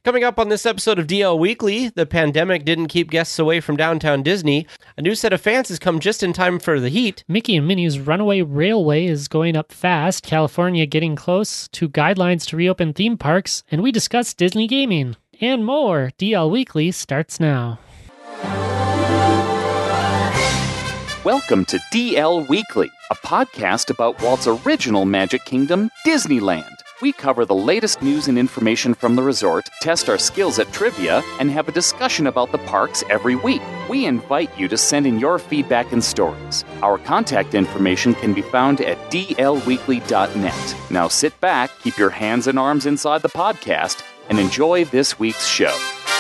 Coming up on this episode of DL Weekly, the pandemic didn't keep guests away from downtown Disney. A new set of fans has come just in time for the heat. Mickey and Minnie's Runaway Railway is going up fast, California getting close to guidelines to reopen theme parks, and we discuss Disney gaming. And more. DL Weekly starts now. Welcome to DL Weekly, a podcast about Walt's original Magic Kingdom, Disneyland. We cover the latest news and information from the resort, test our skills at trivia, and have a discussion about the parks every week. We invite you to send in your feedback and stories. Our contact information can be found at dlweekly.net. Now sit back, keep your hands and arms inside the podcast, and enjoy this week's show.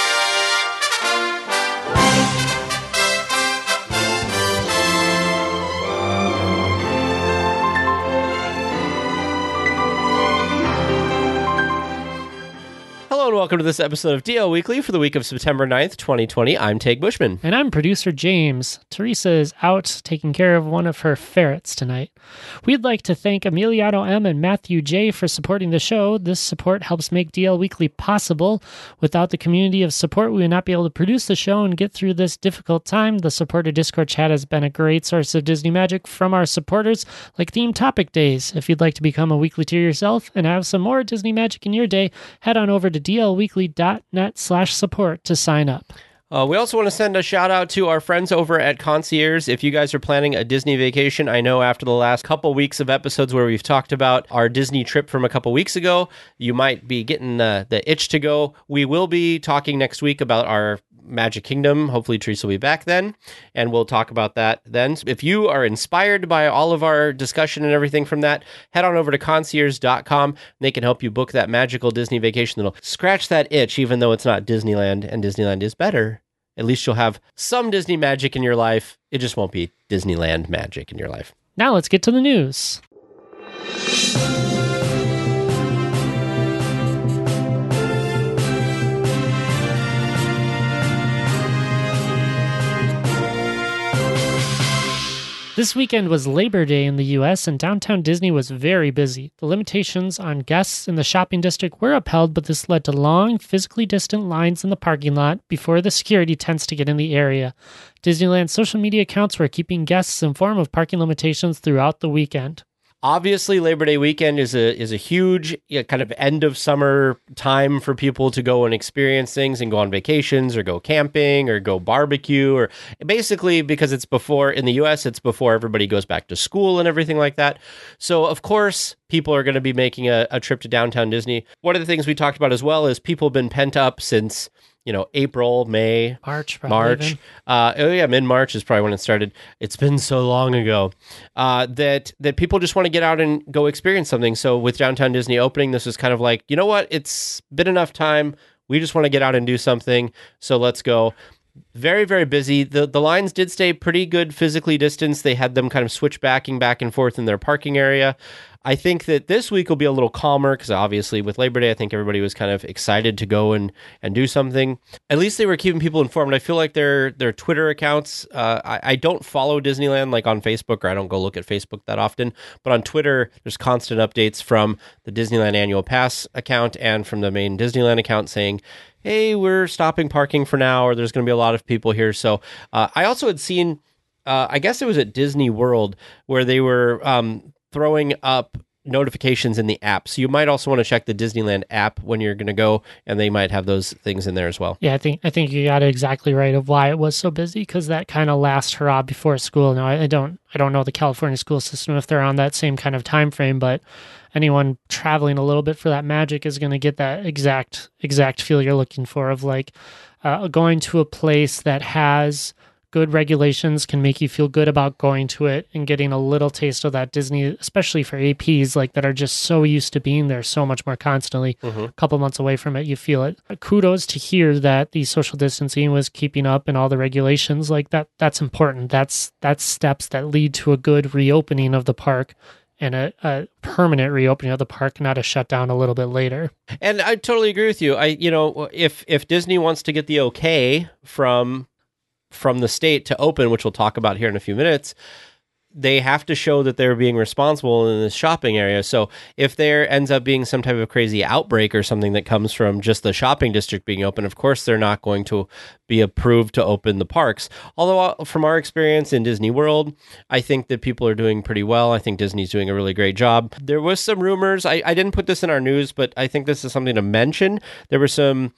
Hello and welcome to this episode of DL Weekly for the week of September 9th, 2020. I'm Tage Bushman. And I'm producer James. Teresa is out taking care of one of her ferrets tonight. We'd like to thank Emiliano M. and Matthew J. for supporting the show. This support helps make DL Weekly possible. Without the community of support, we would not be able to produce the show and get through this difficult time. The supporter Discord chat has been a great source of Disney magic from our supporters, like Theme Topic Days. If you'd like to become a weekly tier yourself and have some more Disney magic in your day, head on over to dlweekly.net/support to sign up. We also want to send a shout out to our friends over at Concierge. If you guys are planning a Disney vacation, I know after the last couple weeks of episodes where we've talked about our Disney trip from a couple weeks ago, you might be getting the itch to go. We will be talking next week about our Magic Kingdom. Hopefully Teresa will be back then, and we'll talk about that then. If you are inspired by all of our discussion and everything from that, head on over to concierge.com. They can help you book that magical Disney vacation that'll scratch that itch, even though it's not Disneyland, and Disneyland is better. At least you'll have some Disney magic in your life. It just won't be Disneyland magic in your life. Now let's get to the news. This weekend was Labor Day in the U.S., and downtown Disney was very busy. The limitations on guests in the shopping district were upheld, but this led to long, physically distant lines in the parking lot before the security tents to get in the area. Disneyland's social media accounts were keeping guests informed of parking limitations throughout the weekend. Obviously, Labor Day weekend is a huge kind of end of summer time for people to go and experience things and go on vacations or go camping or go barbecue, or basically because it's before, in the US, it's before everybody goes back to school and everything like that. So, of course, people are going to be making a trip to downtown Disney. One of the things we talked about as well is people have been pent up since, April, May, March. Mid-March is probably when it started. It's been so long ago that people just want to get out and go experience something. So with downtown Disney opening, this is kind of like, you know what? It's been enough time. We just want to get out and do something. So let's go. Very, very busy. The lines did stay pretty good physically distanced. They had them kind of switch backing back and forth in their parking area. I think that this week will be a little calmer because obviously with Labor Day, I think everybody was kind of excited to go and do something. At least they were keeping people informed. I feel like their Twitter accounts, I don't follow Disneyland like on Facebook, or I don't go look at Facebook that often, but on Twitter, there's constant updates from the Disneyland Annual Pass account and from the main Disneyland account saying, hey, we're stopping parking for now, or there's going to be a lot of people here. So I also had seen, I guess it was at Disney World, where they were throwing up notifications in the app. So you might also want to check the Disneyland app when you're going to go, and they might have those things in there as well. Yeah, I think you got it exactly right of why it was so busy, because that kind of last hurrah before school. Now, I don't know the California school system if they're on that same kind of time frame, but anyone traveling a little bit for that magic is going to get that exact feel you're looking for of like going to a place that has good regulations, can make you feel good about going to it, and getting a little taste of that Disney, especially for APs like that are just so used to being there so much more constantly. A couple months away from it, you feel it. Kudos to hear that the social distancing was keeping up and all the regulations like that. That's important. That's steps that lead to a good reopening of the park, and a permanent reopening of the park, not a shutdown a little bit later. And I totally agree with you. If Disney wants to get the okay from the state to open, which we'll talk about here in a few minutes, they have to show that they're being responsible in this shopping area. So if there ends up being some type of crazy outbreak or something that comes from just the shopping district being open, of course, they're not going to be approved to open the parks. Although from our experience in Disney World, I think that people are doing pretty well. I think Disney's doing a really great job. There was some rumors. I didn't put this in our news, but I think this is something to mention. There was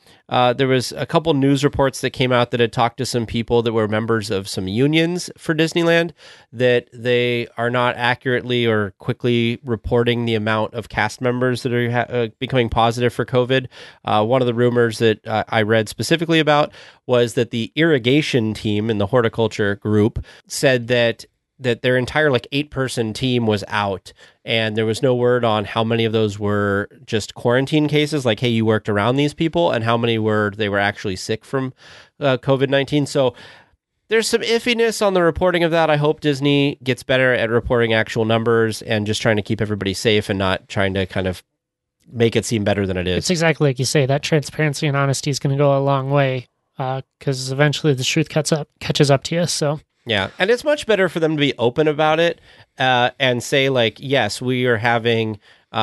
a couple news reports that came out that had talked to some people that were members of some unions for Disneyland, that they are not accurately or quickly reporting the amount of cast members that are becoming positive for COVID. One of the rumors that I read specifically about was that the irrigation team in the horticulture group said that their entire 8-person team was out, and there was no word on how many of those were just quarantine cases, like, hey, you worked around these people, and how many were actually sick from COVID-19. So there's some iffiness on the reporting of that. I hope Disney gets better at reporting actual numbers and just trying to keep everybody safe and not trying to kind of make it seem better than it is. It's exactly like you say. That transparency and honesty is going to go a long way, because eventually the truth catches up to you. So yeah, and it's much better for them to be open about it and say, yes, we are having,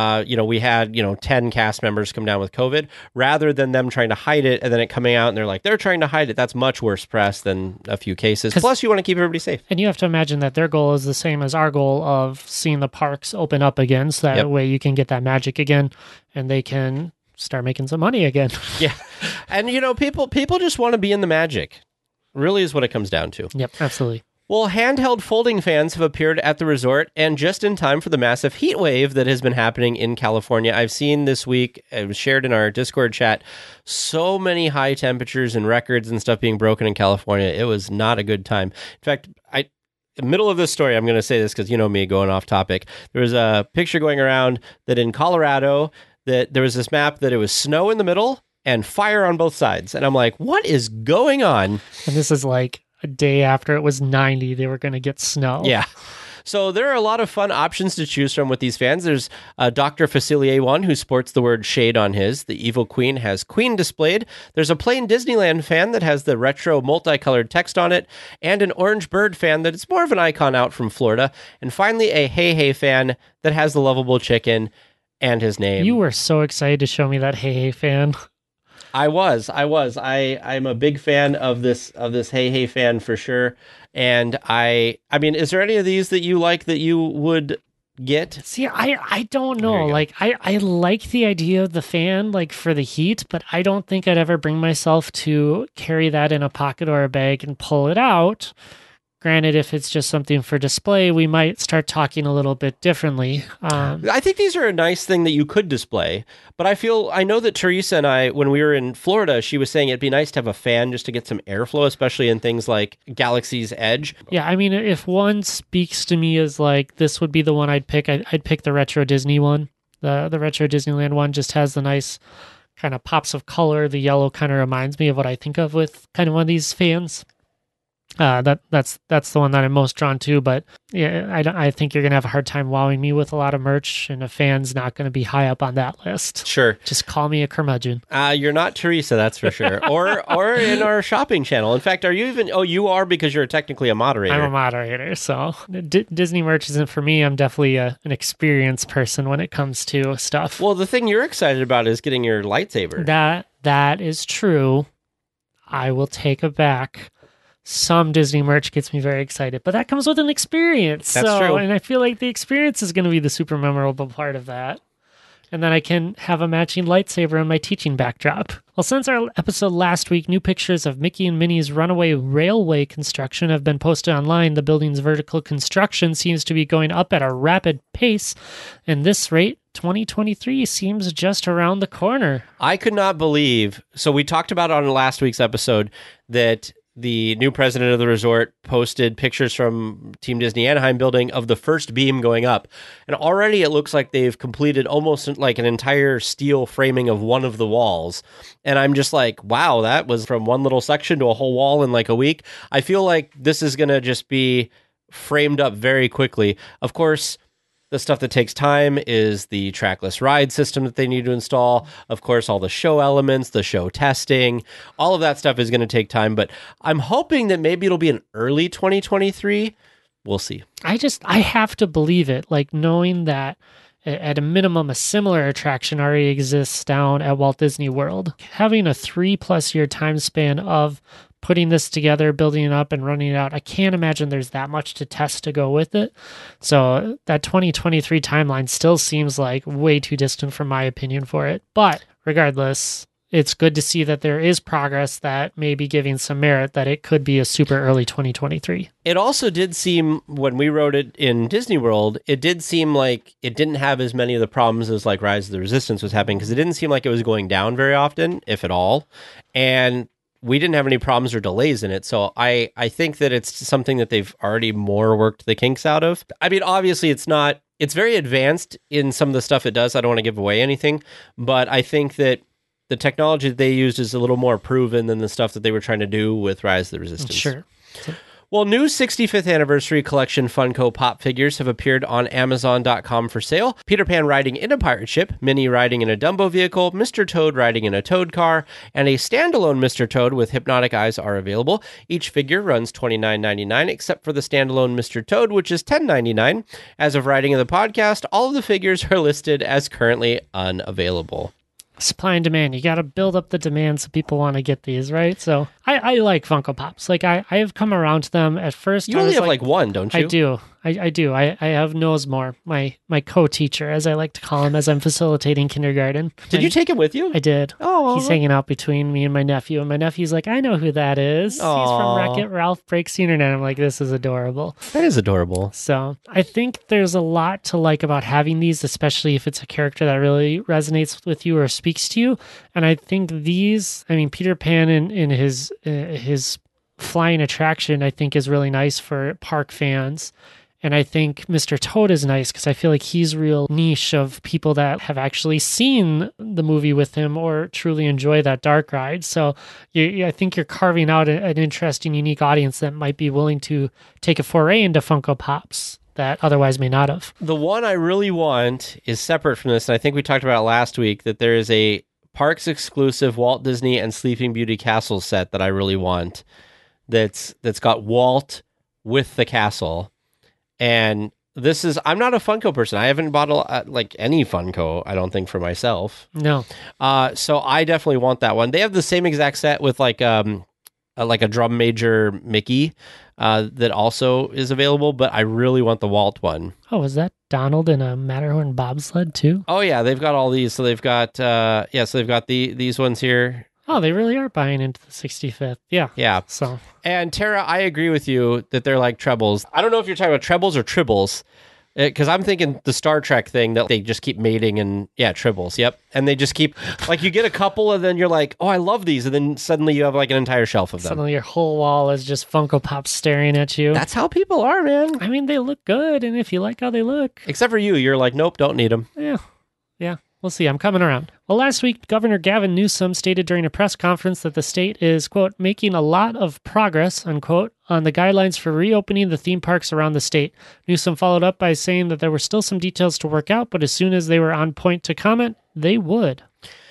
we had 10 cast members come down with COVID, rather than them trying to hide it and then it coming out and they're trying to hide it. That's much worse press than a few cases. Plus, you want to keep everybody safe. And you have to imagine that their goal is the same as our goal of seeing the parks open up again, so that way you can get that magic again and they can start making some money again. Yeah, and people just want to be in the magic. Really is what it comes down to. Yep, absolutely. Well, handheld folding fans have appeared at the resort, and just in time for the massive heat wave that has been happening in California. I've seen this week, it was shared in our Discord chat, so many high temperatures and records and stuff being broken in California. It was not a good time. In fact, in the middle of this story, I'm going to say this because you know me going off topic. There was a picture going around that in Colorado, that there was this map that it was snow in the middle and fire on both sides. And I'm like, what is going on? And this is a day after it was 90, they were going to get snow. Yeah. So there are a lot of fun options to choose from with these fans. There's Dr. Facilier one who sports the word shade on his. The Evil Queen has Queen displayed. There's a plain Disneyland fan that has the retro multicolored text on it, and an Orange Bird fan that is more of an icon out from Florida. And finally, a Hey Hey fan that has the lovable chicken and his name. You were so excited to show me that Hey Hey fan. I was. I'm a big fan of this Hey Hey fan for sure. And I mean, is there any of these that you like that you would get? See, I don't know. I like the idea of the fan, for the heat, but I don't think I'd ever bring myself to carry that in a pocket or a bag and pull it out. Granted, if it's just something for display, we might start talking a little bit differently. I think these are a nice thing that you could display, but I know that Teresa and I, when we were in Florida, she was saying it'd be nice to have a fan just to get some airflow, especially in things like Galaxy's Edge. Yeah, I mean, if one speaks to me as this would be the one I'd pick, I'd pick the Retro Disney one. The Retro Disneyland one just has the nice kind of pops of color. The yellow kind of reminds me of what I think of with kind of one of these fans. That's the one that I'm most drawn to, but yeah, I think you're gonna have a hard time wowing me with a lot of merch, and a fan's not gonna be high up on that list. Sure, just call me a curmudgeon. You're not Teresa, that's for sure. or in our shopping channel. In fact, are you even? Oh, you are, because you're technically a moderator. I'm a moderator, so Disney merch isn't for me. I'm definitely an experienced person when it comes to stuff. Well, the thing you're excited about is getting your lightsaber. That is true. I will take it back. Some Disney merch gets me very excited, but that comes with an experience. That's true. And I feel like the experience is going to be the super memorable part of that. And then I can have a matching lightsaber on my teaching backdrop. Well, since our episode last week, new pictures of Mickey and Minnie's runaway railway construction have been posted online. The building's vertical construction seems to be going up at a rapid pace. And this rate, 2023 seems just around the corner. I could not believe. So we talked about on last week's episode that the new president of the resort posted pictures from Team Disney Anaheim building of the first beam going up. And already it looks like they've completed almost like an entire steel framing of one of the walls. And I'm just like, wow, that was from one little section to a whole wall in like a week. I feel like this is going to just be framed up very quickly. Of course, the stuff that takes time is the trackless ride system that they need to install. Of course, all the show elements, the show testing, all of that stuff is going to take time. But I'm hoping that maybe it'll be an early 2023 we'll see. I have to believe it, like knowing that at a minimum, a similar attraction already exists down at Walt Disney World. Having a 3+ year time span of putting this together, building it up, and running it out, I can't imagine there's that much to test to go with it. So that 2023 timeline still seems like way too distant from my opinion for it. But regardless, it's good to see that there is progress that may be giving some merit that it could be a super early 2023. It also did seem, when we wrote it in Disney World, it did seem like it didn't have as many of the problems as like Rise of the Resistance was having, because it didn't seem like it was going down very often, if at all. And we didn't have any problems or delays in it. So I think that it's something that they've already more worked the kinks out of. I mean, obviously it's very advanced in some of the stuff it does. I don't want to give away anything, but I think that the technology that they used is a little more proven than the stuff that they were trying to do with Rise of the Resistance. Sure. Well, new 65th Anniversary Collection Funko Pop figures have appeared on Amazon.com for sale. Peter Pan riding in a pirate ship, Minnie riding in a Dumbo vehicle, Mr. Toad riding in a Toad car, and a standalone Mr. Toad with hypnotic eyes are available. Each figure runs $29.99, except for the standalone Mr. Toad, which is $10.99. As of writing of the podcast, all of the figures are listed as currently unavailable. Supply and demand. You got to build up the demand so people want to get these, right? So I like Funko Pops. Like I have come around to them at first. You only have like one, don't you? I do. I do. I have Nosmore, my co-teacher, as I like to call him, as I'm facilitating kindergarten. Did you take him with you? I did. Oh, he's hanging out between me and my nephew, and my nephew's like, I know who that is. Aww. He's from Wreck-It Ralph Breaks the Internet. I'm like, this is adorable. That is adorable. So I think there's a lot to like about having these, especially if it's a character that really resonates with you or speaks to you. And I think these, I mean, Peter Pan in his flying attraction, I think is really nice for park fans. And I think Mr. Toad is nice because I feel like he's real niche of people that have actually seen the movie with him or truly enjoy that dark ride. So I think you're carving out an interesting, unique audience that might be willing to take a foray into Funko Pops that otherwise may not have. The one I really want is separate from this, and I think we talked about it last week, that there is a Parks exclusive Walt Disney and Sleeping Beauty castle set that I really want. That's got Walt with the castle. And this is, I'm not a Funko person. I haven't bought like any Funko, I don't think, for myself. No. So I definitely want that one. They have the same exact set with like a drum major Mickey that also is available, but I really want the Walt one. Oh, is that Donald in a Matterhorn bobsled too? Oh yeah, they've got all these. So they've got these ones here. Oh, they really are buying into the 65th. Yeah. Yeah. So. And Tara, I agree with you that they're like trebles. I don't know if you're talking about trebles or tribbles, because I'm thinking the Star Trek thing that they just keep mating and tribbles. Yep. And they just keep, like, you get a couple and then you're like, oh, I love these. And then suddenly you have like an entire shelf of them. Suddenly your whole wall is just Funko Pops staring at you. That's how people are, man. I mean, they look good. And if you like how they look. Except for you. You're like, nope, don't need them. Yeah. Yeah. We'll see. I'm coming around. Well, last week, Governor Gavin Newsom stated during a press conference that the state is, quote, making a lot of progress, unquote, on the guidelines for reopening the theme parks around the state. Newsom followed up by saying that there were still some details to work out, but as soon as they were on point to comment, they would.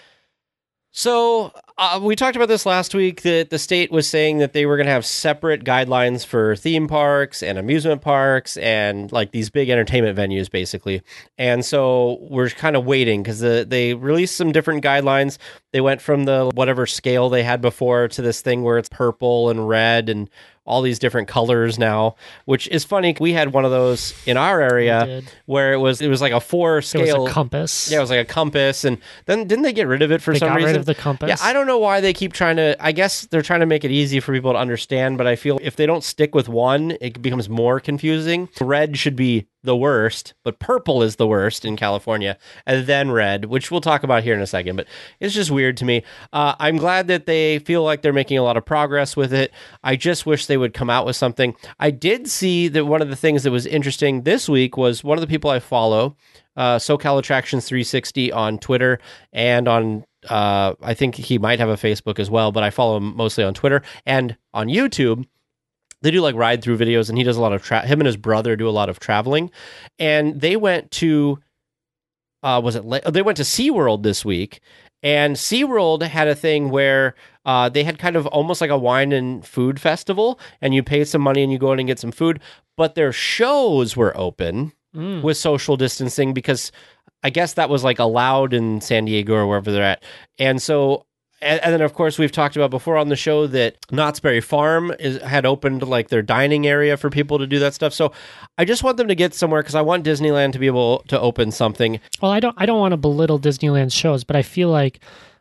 So we talked about this last week, that the state was saying that they were going to have separate guidelines for theme parks and amusement parks and like these big entertainment venues, basically. And so we're kind of waiting because they released some different guidelines. They went from the whatever scale they had before to this thing where it's purple and red and all these different colors now, which is funny. We had one of those in our area where it was like a 4 scale. It was a compass. Yeah, it was like a compass. And then didn't they get rid of it for some reason? They got rid of the compass. Yeah, I don't know why they keep trying to, I guess they're trying to make it easy for people to understand, but I feel if they don't stick with one, it becomes more confusing. Red should be the worst, but purple is the worst in California, and then red, which we'll talk about here in a second, but it's just weird to me. I'm glad that they feel like they're making a lot of progress with it. I just wish they would come out with something. I did see that one of the things that was interesting this week was one of the people I follow, SoCal Attractions 360 on Twitter and on I think he might have a Facebook as well, but I follow him mostly on Twitter and on YouTube. They do like ride through videos, and he does a lot of him and his brother do a lot of traveling. And they went to they went to SeaWorld this week, And SeaWorld had a thing where they had kind of almost like a wine and food festival, and you pay some money and you go in and get some food, but their shows were open with social distancing because I guess that was like allowed in San Diego or wherever they're at. And so, and then of course we've talked about before on the show that Knott's Berry Farm had opened like their dining area for people to do that stuff. So I just want them to get somewhere because I want Disneyland to be able to open something. Well, I don't want to belittle Disneyland's shows, but I feel like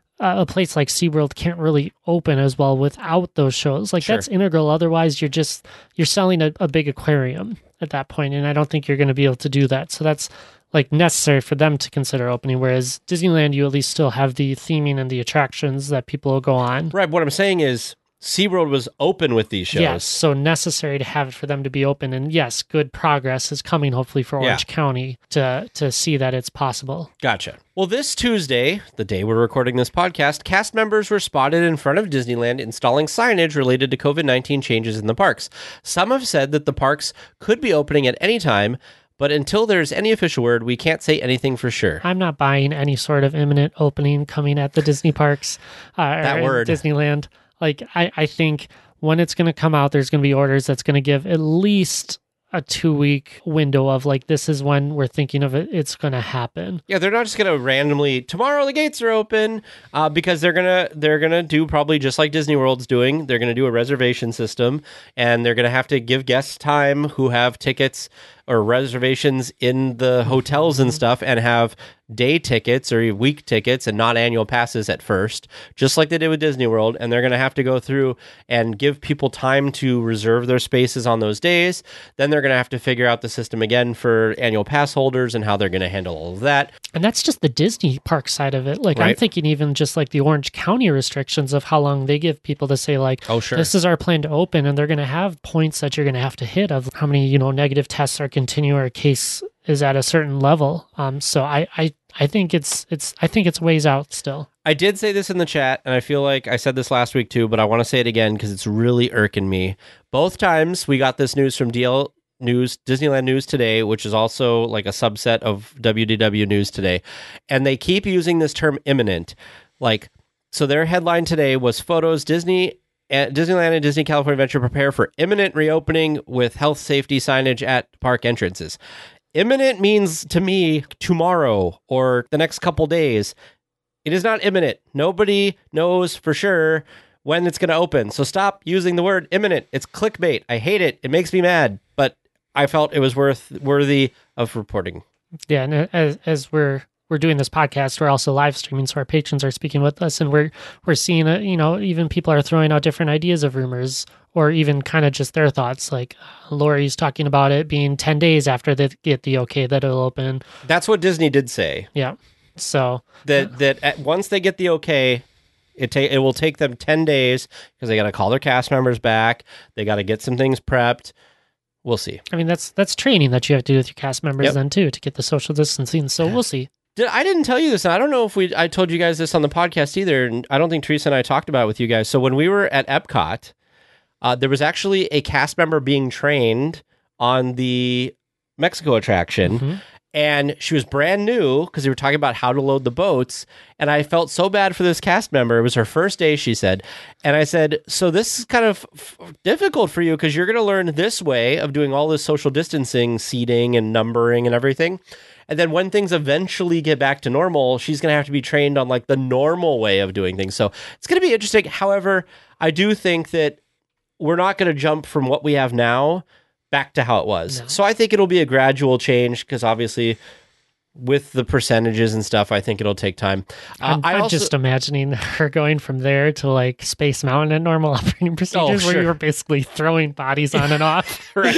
a place like SeaWorld can't really open as well without those shows. Like that's integral. Otherwise, you're selling a big aquarium at that point, and I don't think you're going to be able to do that. So that's like necessary for them to consider opening. Whereas Disneyland, you at least still have the theming and the attractions that people will go on. Right. What I'm saying is SeaWorld was open with these shows. Yes, so necessary to have it for them to be open. And yes, good progress is coming hopefully for Orange County to see that it's possible. Gotcha. Well, this Tuesday, the day we're recording this podcast, cast members were spotted in front of Disneyland installing signage related to COVID-19 changes in the parks. Some have said that the parks could be opening at any time, but until there's any official word, we can't say anything for sure. I'm not buying any sort of imminent opening coming at the Disney parks that word. Disneyland. Like, I think when it's going to come out, there's going to be orders that's going to give at least a 2-week window of like, this is when we're thinking of it. It's going to happen. Yeah, they're not just going to randomly, tomorrow the gates are open, because they're gonna do probably just like Disney World's doing. They're going to do a reservation system, and they're going to have to give guests time who have tickets or reservations in the hotels and stuff, and have day tickets or week tickets and not annual passes at first, just like they did with Disney World. And they're going to have to go through and give people time to reserve their spaces on those days. Then they're going to have to figure out the system again for annual pass holders and how they're going to handle all of that. And that's just the Disney park side of it. Like, right. I'm thinking even just like the Orange County restrictions of how long they give people to say like, oh, sure, this is our plan to open. And they're going to have points that you're going to have to hit of how many, negative tests are continue or a case is at a certain level. So I think it's ways out still. I did say this in the chat, and I feel like I said this last week too, but I want to say it again because it's really irking me. Both times we got this news from DL News, Disneyland News Today, which is also like a subset of WDW News Today, and they keep using this term imminent. Like, so their headline today was photos Disneyland and Disney California Adventure prepare for imminent reopening with health safety signage at park entrances. Imminent means to me tomorrow or the next couple days. It is not imminent. Nobody knows for sure when it's going to open. So stop using the word imminent. It's clickbait. I hate it. It makes me mad, but I felt it was worthy of reporting. Yeah, and as we're doing this podcast, we're also live streaming, so our patrons are speaking with us, and we're seeing even people are throwing out different ideas of rumors, or even kind of just their thoughts. Like Lori's talking about it being 10 days after they get the okay that it'll open. That's what Disney did say. Yeah. So that once they get the okay, it will take them 10 days because they got to call their cast members back. They got to get some things prepped. We'll see. I mean, that's training that you have to do with your cast members then too, to get the social distancing. So we'll see. I didn't tell you this, and I don't know if I told you guys this on the podcast either, and I don't think Teresa and I talked about it with you guys. So when we were at Epcot, there was actually a cast member being trained on the Mexico attraction, and she was brand new because we were talking about how to load the boats, and I felt so bad for this cast member. It was her first day, she said, and I said, so this is kind of difficult for you because you're going to learn this way of doing all this social distancing, seating and numbering and everything. And then when things eventually get back to normal, she's going to have to be trained on like the normal way of doing things. So it's going to be interesting. However, I do think that we're not going to jump from what we have now back to how it was. No. So I think it'll be a gradual change because obviously with the percentages and stuff, I think it'll take time. I'm just imagining her going from there to like Space Mountain and normal operating procedures where you were basically throwing bodies on and off. Right.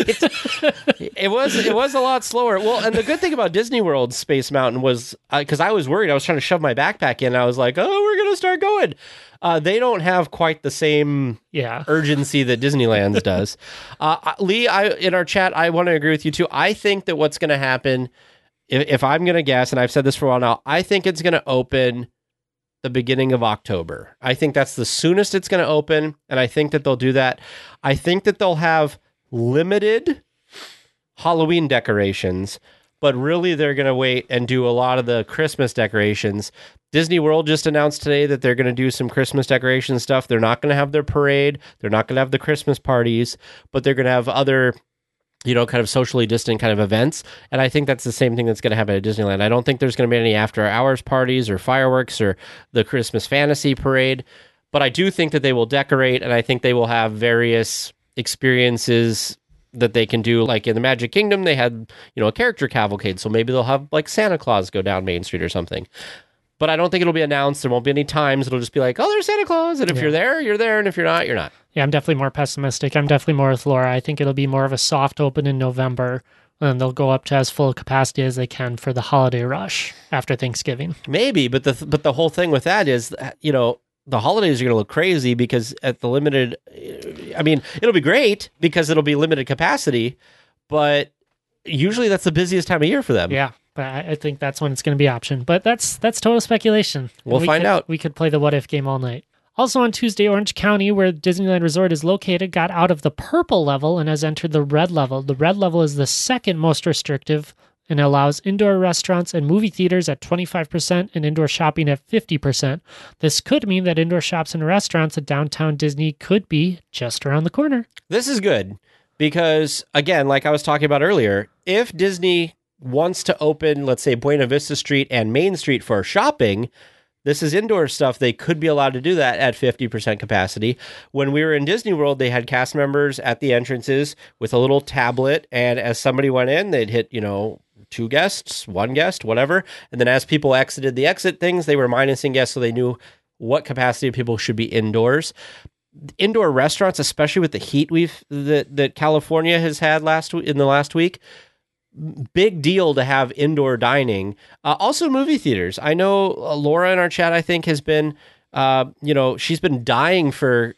It was a lot slower. Well, and the good thing about Disney World Space Mountain was because I was worried. I was trying to shove my backpack in. And I was like, oh, we're going to start going. They don't have quite the same urgency that Disneyland's does. Lee, in our chat, I want to agree with you too. I think that what's going to happen, if I'm going to guess, and I've said this for a while now, I think it's going to open the beginning of October. I think that's the soonest it's going to open, and I think that they'll do that. I think that they'll have limited Halloween decorations, but really they're going to wait and do a lot of the Christmas decorations. Disney World just announced today that they're going to do some Christmas decoration stuff. They're not going to have their parade. They're not going to have the Christmas parties, but they're going to have other, kind of socially distant kind of events. And I think that's the same thing that's going to happen at Disneyland. I don't think there's going to be any after hours parties or fireworks or the Christmas fantasy parade, but I do think that they will decorate, and I think they will have various experiences that they can do. Like in the Magic Kingdom, they had, a character cavalcade. So maybe they'll have like Santa Claus go down Main Street or something. But I don't think it'll be announced. There won't be any times. It'll just be like, oh, there's Santa Claus. And if you're there, you're there. And if you're not, you're not. Yeah, I'm definitely more pessimistic. I'm definitely more with Laura. I think it'll be more of a soft open in November, and they'll go up to as full capacity as they can for the holiday rush after Thanksgiving. Maybe, but the whole thing with that is, the holidays are going to look crazy because at the limited, it'll be great because it'll be limited capacity, but usually that's the busiest time of year for them. Yeah. But I think that's when it's going to be option. But that's total speculation. We'll find out. We could play the what if game all night. Also on Tuesday, Orange County, where Disneyland Resort is located, got out of the purple level and has entered the red level. The red level is the second most restrictive and allows indoor restaurants and movie theaters at 25% and indoor shopping at 50%. This could mean that indoor shops and restaurants at downtown Disney could be just around the corner. This is good because, again, like I was talking about earlier, if Disney wants to open, let's say, Buena Vista Street and Main Street for shopping, this is indoor stuff. They could be allowed to do that at 50% capacity. When we were in Disney World, they had cast members at the entrances with a little tablet, and as somebody went in, they'd hit, 2 guests, 1 guest, whatever. And then as people exited the exit things, they were minusing guests so they knew what capacity of people should be indoors. Indoor restaurants, especially with the heat that California has had in the last week, big deal to have indoor dining. Also movie theaters. I know Laura in our chat, I think, has been, she's been dying for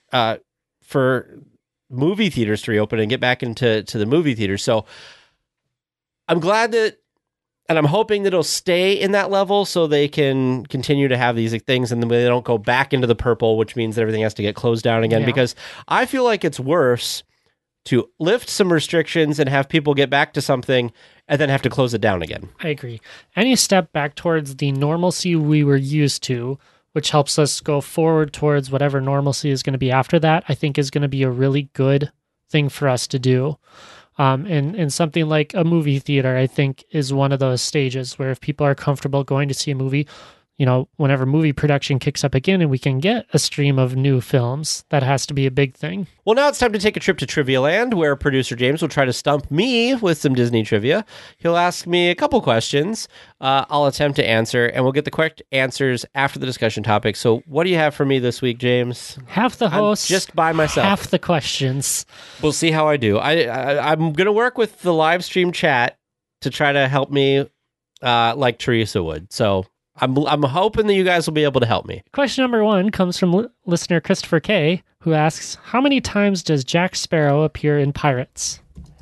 movie theaters to reopen and get back into the movie theaters. So I'm glad and I'm hoping that it'll stay in that level so they can continue to have these things and then they don't go back into the purple, which means that everything has to get closed down again. Yeah. Because I feel like it's worse to lift some restrictions and have people get back to something and then have to close it down again. I agree. Any step back towards the normalcy we were used to, which helps us go forward towards whatever normalcy is going to be after that, I think is going to be a really good thing for us to do. And something like a movie theater, I think, is one of those stages where if people are comfortable going to see a movie, whenever movie production kicks up again and we can get a stream of new films, that has to be a big thing. Well, now it's time to take a trip to Trivia Land, where producer James will try to stump me with some Disney trivia. He'll ask me a couple questions. I'll attempt to answer, and we'll get the correct answers after the discussion topic. So what do you have for me this week, James? Half the host. I'm just by myself. Half the questions. We'll see how I do. I'm going to work with the live stream chat to try to help me like Teresa would. So I'm hoping that you guys will be able to help me. Question number 1 comes from listener Christopher K., who asks, how many times does Jack Sparrow appear in Pirates?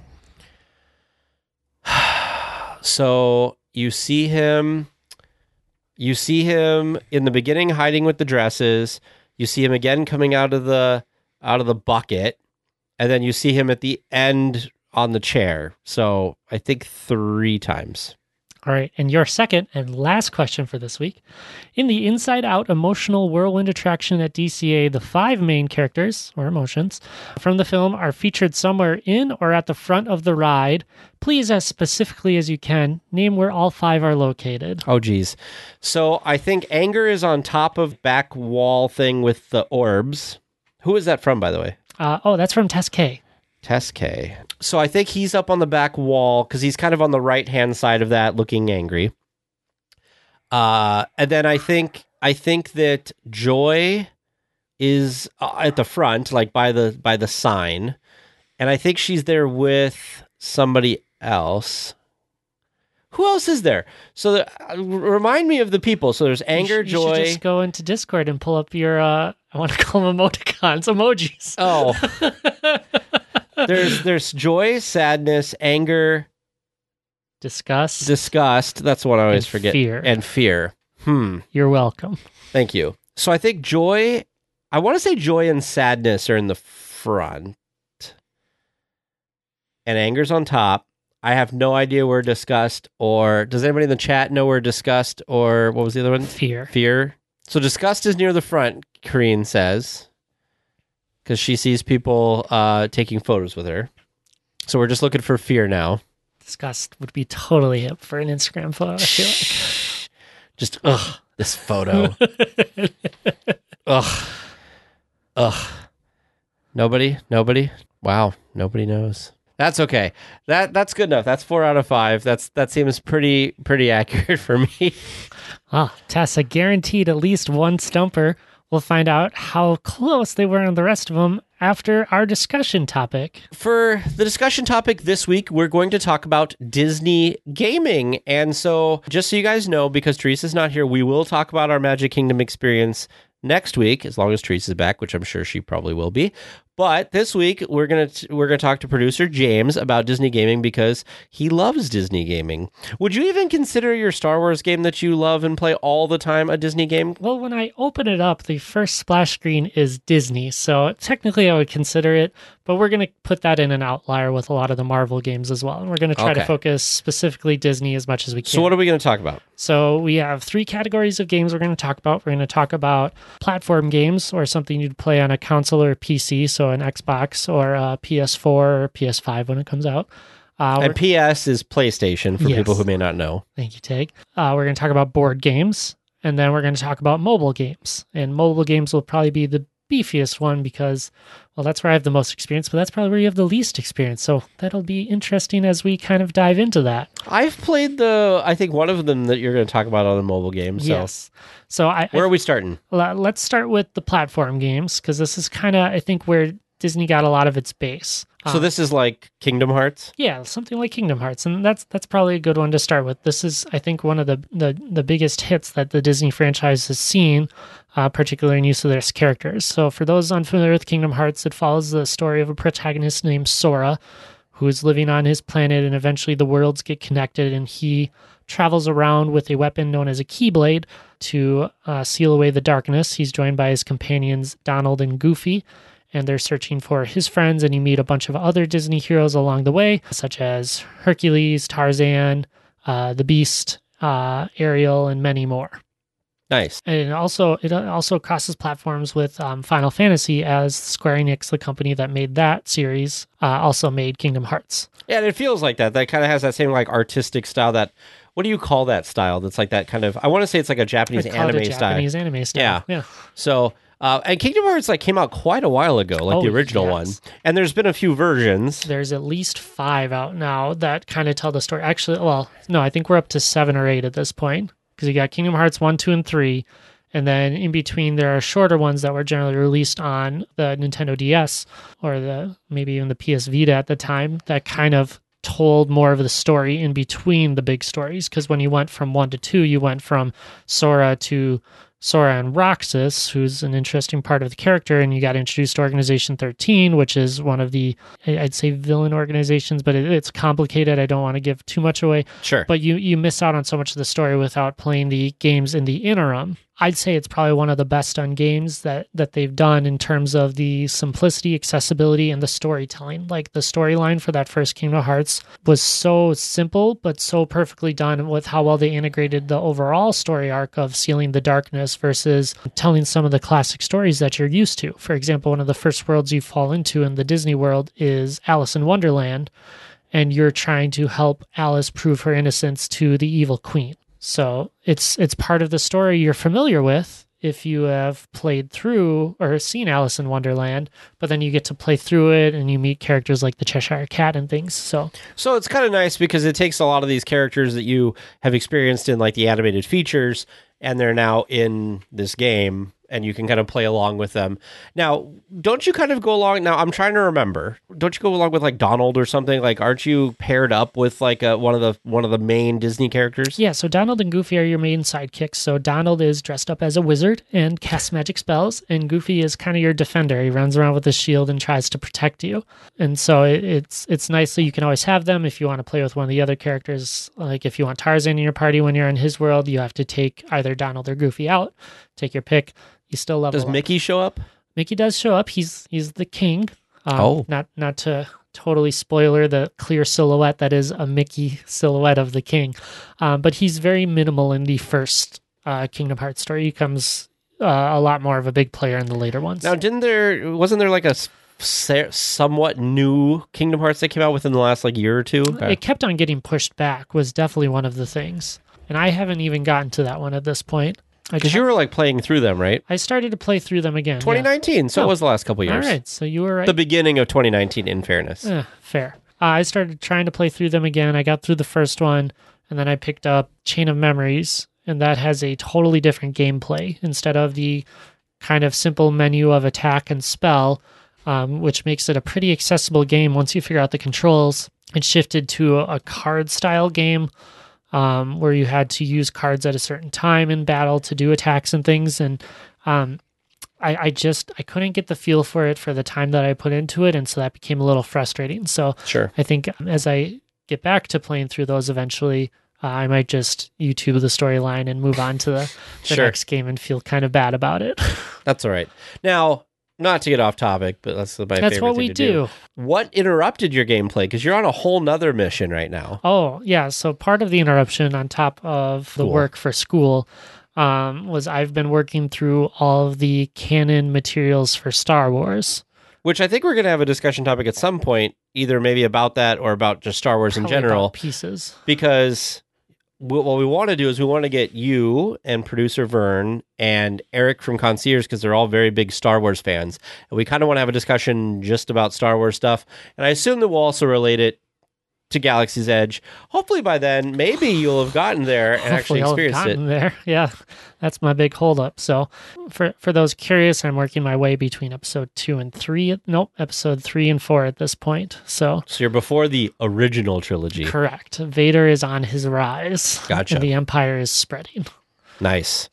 So you see him in the beginning hiding with the dresses. You see him again coming out of the bucket, and then you see him at the end on the chair. So I think 3 times. All right, and your second and last question for this week. In the Inside Out emotional whirlwind attraction at DCA, the 5 main characters, or emotions, from the film are featured somewhere in or at the front of the ride. Please, as specifically as you can, name where all 5 are located. Oh, geez. So I think Anger is on top of back wall thing with the orbs. Who is that from, by the way? That's from Tess K. Tess K. So I think he's up on the back wall because he's kind of on the right-hand side of that looking angry. And then I think that Joy is at the front, like by the sign. And I think she's there with somebody else. Who else is there? So remind me of the people. So there's Anger, Joy. You should just go into Discord and pull up your, I want to call them emoticons, emojis. Oh. There's Joy, Sadness, Anger, Disgust. That's what I always forget. Fear. And Fear. You're welcome. Thank you. So I think Joy, I want to say Joy and Sadness are in the front. And Anger's on top. I have no idea where Disgust, or does anybody in the chat know where Disgust, or what was the other one? Fear. Fear. So Disgust is near the front, Kareen says, because she sees people taking photos with her. So we're just looking for Fear now. Disgust would be totally hip for an Instagram photo, I feel like. Just, this photo. Nobody? Wow, nobody knows. That's okay. That's good enough. That's 4 out of 5. That seems pretty accurate for me. Tessa guaranteed at least one stumper. We'll find out how close they were on the rest of them after our discussion topic. For the discussion topic this week, we're going to talk about Disney gaming. And so, just so you guys know, because Teresa's not here, we will talk about our Magic Kingdom experience next week, as long as Teresa's back, which I'm sure she probably will be. But this week, we're gonna talk to producer James about Disney gaming because he loves Disney gaming. Would you even consider your Star Wars game that you love and play all the time a Disney game? Well, when I open it up, the first splash screen is Disney, so technically I would consider it, but we're going to put that in an outlier with a lot of the Marvel games as well. And we're going to try to focus specifically Disney as much as we can. So what are we going to talk about? So we have 3 categories of games we're going to talk about. We're going to talk about platform games, or something you'd play on a console or PC, so an Xbox or a PS4 or PS5 when it comes out. And PS is PlayStation, for people who may not know. Thank you, Tig. We're going to talk about board games, and then we're going to talk about mobile games. And mobile games will probably be the beefiest one because, well, that's where I have the most experience, but that's probably where you have the least experience. So that'll be interesting as we kind of dive into that. I've played I think one of them that you're going to talk about on the mobile game. So. Yes. So where are we starting? Let's start with the platform games, because this is kind of, I think, where Disney got a lot of its base. So this is like Kingdom Hearts? Yeah, something like Kingdom Hearts. And that's probably a good one to start with. This is, I think, one of the biggest hits that the Disney franchise has seen, particularly in use of their characters. So for those unfamiliar with Kingdom Hearts, it follows the story of a protagonist named Sora, who is living on his planet, and eventually the worlds get connected, and he travels around with a weapon known as a Keyblade to seal away the darkness. He's joined by his companions Donald and Goofy, and they're searching for his friends, and you meet a bunch of other Disney heroes along the way, such as Hercules, Tarzan, the Beast, Ariel, and many more. Nice. And it also crosses platforms with Final Fantasy, as Square Enix, the company that made that series, also made Kingdom Hearts. Yeah, and it feels like that. That kind of has that same like artistic style. That, what do you call that style? That's like that kind of, I want to say it's like a Japanese anime style. Japanese anime style. Yeah. So, and Kingdom Hearts came out quite a while ago, the original one. And there's been a few versions. There's at least 5 out now that kind of tell the story. Actually, well, no, I think we're up to 7 or 8 at this point, because you got Kingdom Hearts 1, 2, and 3. And then in between, there are shorter ones that were generally released on the Nintendo DS or maybe even the PS Vita at the time, that kind of told more of the story in between the big stories. Because when you went from 1 to 2, you went from Sora to Sora and Roxas, who's an interesting part of the character, and you got introduced to Organization 13, which is one of the, I'd say, villain organizations, but it's complicated. I don't want to give too much away. Sure. But you miss out on so much of the story without playing the games in the interim. I'd say it's probably one of the best done games that they've done in terms of the simplicity, accessibility, and the storytelling. Like, the storyline for that first Kingdom Hearts was so simple, but so perfectly done with how well they integrated the overall story arc of sealing the darkness versus telling some of the classic stories that you're used to. For example, one of the first worlds you fall into in the Disney world is Alice in Wonderland, and you're trying to help Alice prove her innocence to the evil queen. So it's part of the story you're familiar with if you have played through or seen Alice in Wonderland, but then you get to play through it and you meet characters like the Cheshire Cat and things. So it's kind of nice because it takes a lot of these characters that you have experienced in like the animated features, and they're now in this game, and you can kind of play along with them. Now, don't you kind of go along? Now, I'm trying to remember. Don't you go along with like Donald or something? Like, aren't you paired up with like one of the main Disney characters? Yeah, so Donald and Goofy are your main sidekicks. So Donald is dressed up as a wizard and casts magic spells, and Goofy is kind of your defender. He runs around with a shield and tries to protect you. And so it's nice that you can always have them if you want to play with one of the other characters. Like, if you want Tarzan in your party when you're in his world, you have to take either Donald or Goofy out. Take your pick. You still level Does Mickey show up? Mickey does show up. He's the king. Not to totally spoiler the clear silhouette that is a Mickey silhouette of the king. But he's very minimal in the first Kingdom Hearts story. He becomes a lot more of a big player in the later ones. Now, wasn't there like a somewhat new Kingdom Hearts that came out within the last like year or two? It kept on getting pushed back was definitely one of the things. And I haven't even gotten to that one at this point. Because you were like playing through them, right? I started to play through them again. 2019, so it was the last couple years. All right, so you were right. The beginning of 2019, in fairness. Fair. I started trying to play through them again. I got through the first one, and then I picked up Chain of Memories, and that has a totally different gameplay. Instead of the kind of simple menu of attack and spell, which makes it a pretty accessible game once you figure out the controls, it shifted to a card-style game, where you had to use cards at a certain time in battle to do attacks and things. And I couldn't get the feel for it for the time that I put into it. And so that became a little frustrating. So sure. I think as I get back to playing through those eventually, I might just YouTube the storyline and move on to the Sure. next game and feel kind of bad about it. That's all right. Now, not to get off topic, but that's my favorite what thing we to do. What interrupted your gameplay? Because you're on a whole nother mission right now. Oh, yeah. So part of the interruption on top of the Cool. work for school was I've been working through all of the canon materials for Star Wars. Which I think we're going to have a discussion topic at some point, either maybe about that or about just Star Wars in Probably general. about pieces. Because what we want to do is we want to get you and producer Vern and Eric from Concierge, because they're all very big Star Wars fans. And we kind of want to have a discussion just about Star Wars stuff. And I assume that we'll also relate it to Galaxy's Edge. Hopefully by then, maybe you'll have gotten there and actually Hopefully I'll have experienced it. gotten there. Yeah, that's my big holdup. So for those curious, I'm working my way between episode 2 and 3. Nope, episode 3 and 4 at this point. So So you're before the original trilogy. correct. Vader is on his rise. Gotcha. And the Empire is spreading. Nice.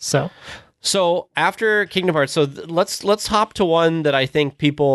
So after Kingdom Hearts, let's hop to one that I think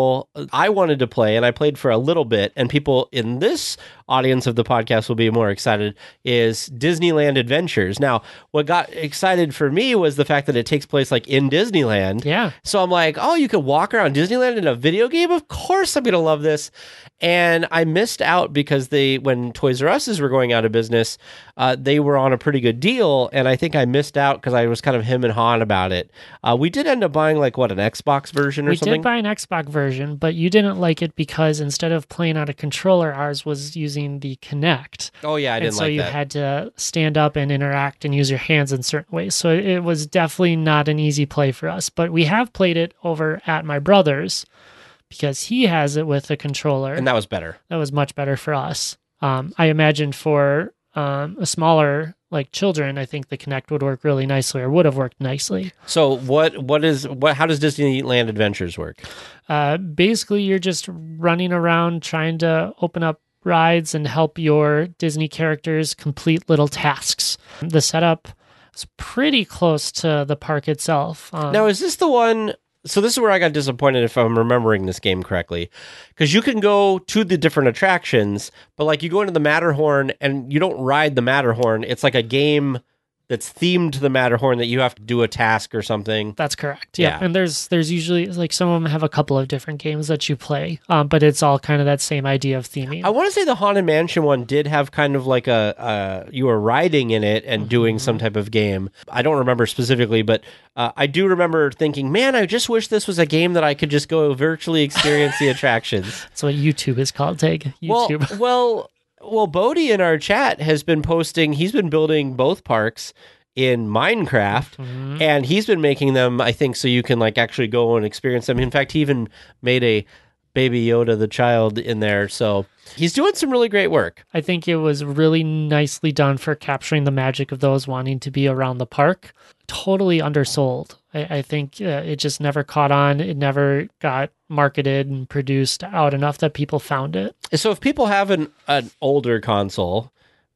I wanted to play, and I played for a little bit, and people in this audience of the podcast will be more excited, is Disneyland Adventures. Now, what got excited for me was the fact that it takes place like in Disneyland. yeah. So I'm like, oh, you could walk around Disneyland in a video game? Of course I'm going to love this. And I missed out because when Toys R Us were going out of business, they were on a pretty good deal. And I think I missed out because I was kind of him and hawing about it. We did end up buying an Xbox version or something? We did buy an Xbox version, but you didn't like it because instead of playing on a controller, ours was using the Kinect. Oh, yeah, I didn't And so like you that. had to stand up and interact and use your hands in certain ways. So it was definitely not an easy play for us. But we have played it over at my brother's because he has it with a controller. And that was better. That was much better for us. I imagine for a smaller, like children, I think the Kinect would work really nicely or would have worked nicely. So how does Disneyland Adventures work? Basically, you're just running around trying to open up rides and help your Disney characters complete little tasks. The setup is pretty close to the park itself. Now, is this the one? So this is where I got disappointed, if I'm remembering this game correctly, because you can go to the different attractions, but you go into the Matterhorn and you don't ride the Matterhorn. It's like a game that's themed to the Matterhorn that you have to do a task or something. That's correct. Yeah. Yeah. And there's usually some of them have a couple of different games that you play, but it's all kind of that same idea of theming. I want to say the Haunted Mansion one did have kind of like you were riding in it and doing some type of game. I don't remember specifically, but I do remember thinking, man, I just wish this was a game that I could just go virtually experience the attractions. That's what YouTube is called, Tig. YouTube. Well, Bodhi in our chat has been posting, he's been building both parks in Minecraft, and he's been making them, I think, so you can actually go and experience them. In fact, he even made a Baby Yoda the child in there, so he's doing some really great work. I think it was really nicely done for capturing the magic of those wanting to be around the park. Totally undersold. I think it just never caught on. It never got marketed and produced out enough that people found it. So if people have an older console,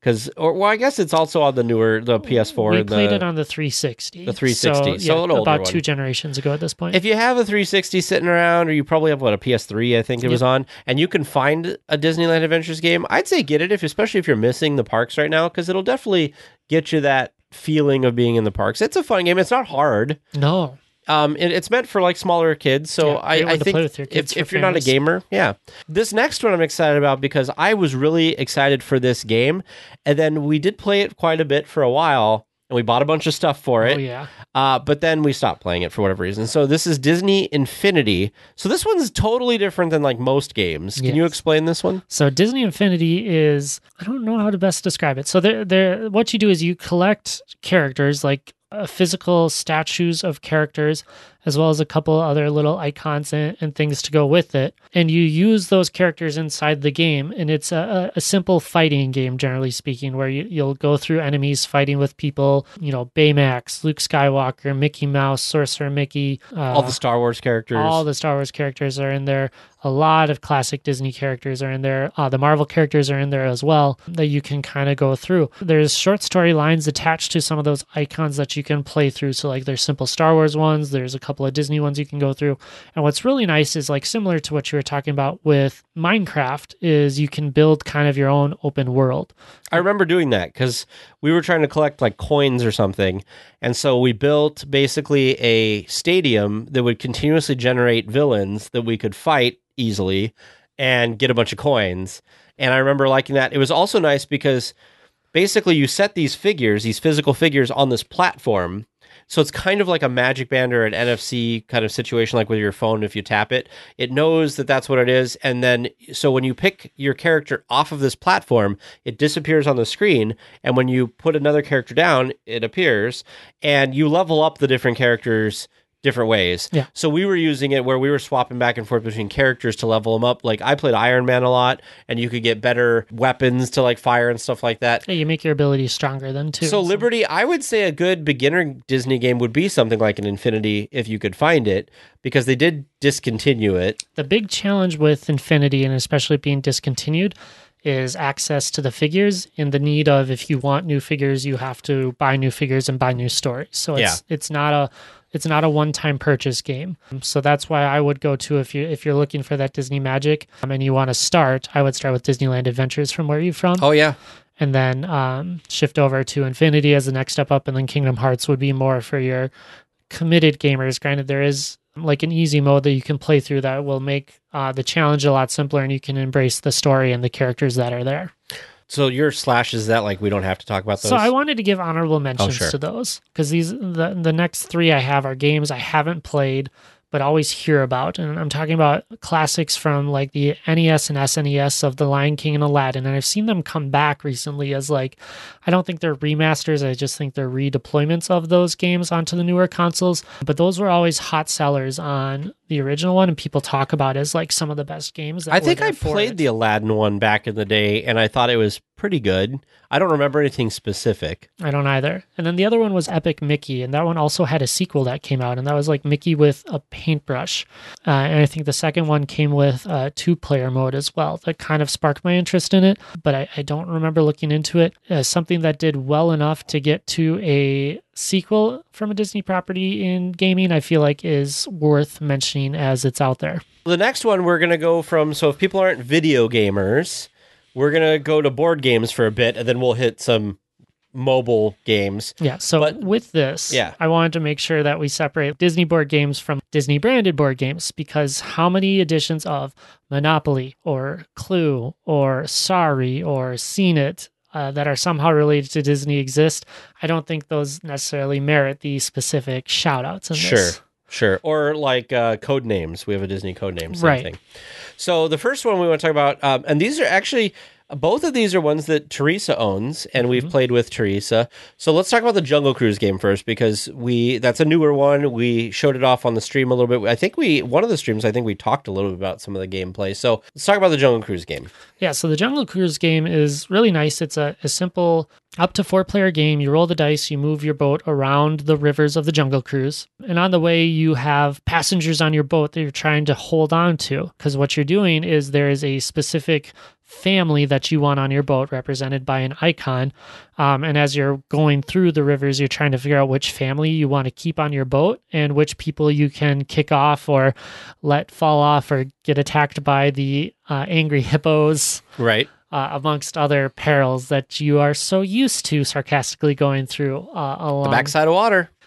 I guess it's also on the PS4. We played it on the 360. The 360, so an older about one. 2 generations ago at this point. If you have a 360 sitting around, or you probably have a PS3, I think it was on, and you can find a Disneyland Adventures game, I'd say get it, especially if you're missing the parks right now, because it'll definitely get you that feeling of being in the parks. It's a fun game. It's not hard. No. It's meant for like smaller kids. So Yeah, great one I to think play with your kids if for you're not a families. gamer, yeah. This next one I'm excited about because I was really excited for this game. And then we did play it quite a bit for a while. And we bought a bunch of stuff for it. Oh, yeah. But then we stopped playing it for whatever reason. So this is Disney Infinity. So this one's totally different than like most games. Can you Yes. explain this one? So Disney Infinity is, I don't know how to best describe it. So what you do is you collect characters, like physical statues of characters, as well as a couple other little icons and things to go with it. And you use those characters inside the game. And it's a simple fighting game, generally speaking, where you'll go through enemies fighting with people, Baymax, Luke Skywalker, Mickey Mouse, Sorcerer Mickey. All the Star Wars characters. All the Star Wars characters are in there. A lot of classic Disney characters are in there. The Marvel characters are in there as well that you can kind of go through. There's short story lines attached to some of those icons that you can play through. So like there's simple Star Wars ones. There's a couple of Disney ones you can go through. And what's really nice is like similar to what you were talking about with Minecraft is you can build kind of your own open world. I remember doing that because we were trying to collect like coins or something. And so we built basically a stadium that would continuously generate villains that we could fight easily and get a bunch of coins. And I remember liking that. It was also nice because basically you set these figures, these physical figures on this platform. So it's kind of like a Magic Band or an NFC kind of situation, like with your phone. If you tap it, it knows that that's what it is. And then, so when you pick your character off of this platform, it disappears on the screen. And when you put another character down, it appears. And you level up the different characters different ways. Yeah. So we were using it where we were swapping back and forth between characters to level them up. Like I played Iron Man a lot, and you could get better weapons to like fire and stuff like that. Yeah, you make your abilities stronger then too. So Liberty, I would say a good beginner Disney game would be something like an Infinity if you could find it, because they did discontinue it. The big challenge with Infinity, and especially being discontinued, is access to the figures and the need of, if you want new figures, you have to buy new figures and buy new stories. So it's not a one-time purchase game. So that's why I would go to, if you're looking for that Disney magic and you want to start, I would start with Disneyland Adventures from where you're from. Oh yeah. And then shift over to Infinity as the next step up, and then Kingdom Hearts would be more for your committed gamers. Granted, there is like an easy mode that you can play through that will make the challenge a lot simpler, and you can embrace the story and the characters that are there. So your slashes that like we don't have to talk about those? So I wanted to give honorable mentions sure. to those, because the next three I have are games I haven't played but always hear about. And I'm talking about classics from like the NES and SNES of The Lion King and Aladdin. And I've seen them come back recently as like, I don't think they're remasters. I just think they're redeployments of those games onto the newer consoles. But those were always hot sellers on the original one, and people talk about it as like some of the best games. I think I played the Aladdin one back in the day, and I thought it was pretty good. I don't remember anything specific. I don't either. And then the other one was Epic Mickey, and that one also had a sequel that came out, and that was like Mickey with a paintbrush. And I think the second one came with a 2-player mode as well. That kind of sparked my interest in it, but I don't remember looking into it. Something that did well enough to get to a sequel from a Disney property in gaming, I feel like is worth mentioning as it's out there. The next one we're going to go from, so if people aren't video gamers, we're going to go to board games for a bit, and then we'll hit some mobile games. Yeah, so with this, I wanted to make sure that we separate Disney board games from Disney branded board games, because how many editions of Monopoly or Clue or Sorry or Seen It that are somehow related to Disney exist? I don't think those necessarily merit the specific shout-outs in this. Sure. Or like code names. We have a Disney code name. Same thing. So the first one we want to talk about, and these are actually, both of these are ones that Teresa owns, and we've played with Teresa. So let's talk about the Jungle Cruise game first, because that's a newer one. We showed it off on the stream a little bit. I think one of the streams, we talked a little bit about some of the gameplay. So let's talk about the Jungle Cruise game. Yeah, so the Jungle Cruise game is really nice. It's a simple up to 4-player game. You roll the dice, you move your boat around the rivers of the Jungle Cruise. And on the way, you have passengers on your boat that you're trying to hold on to, because what you're doing is there is a specific family that you want on your boat, represented by an icon. And as you're going through the rivers, you're trying to figure out which family you want to keep on your boat and which people you can kick off or let fall off or get attacked by the angry hippos. Right. Amongst other perils that you are so used to sarcastically going through along the backside of water.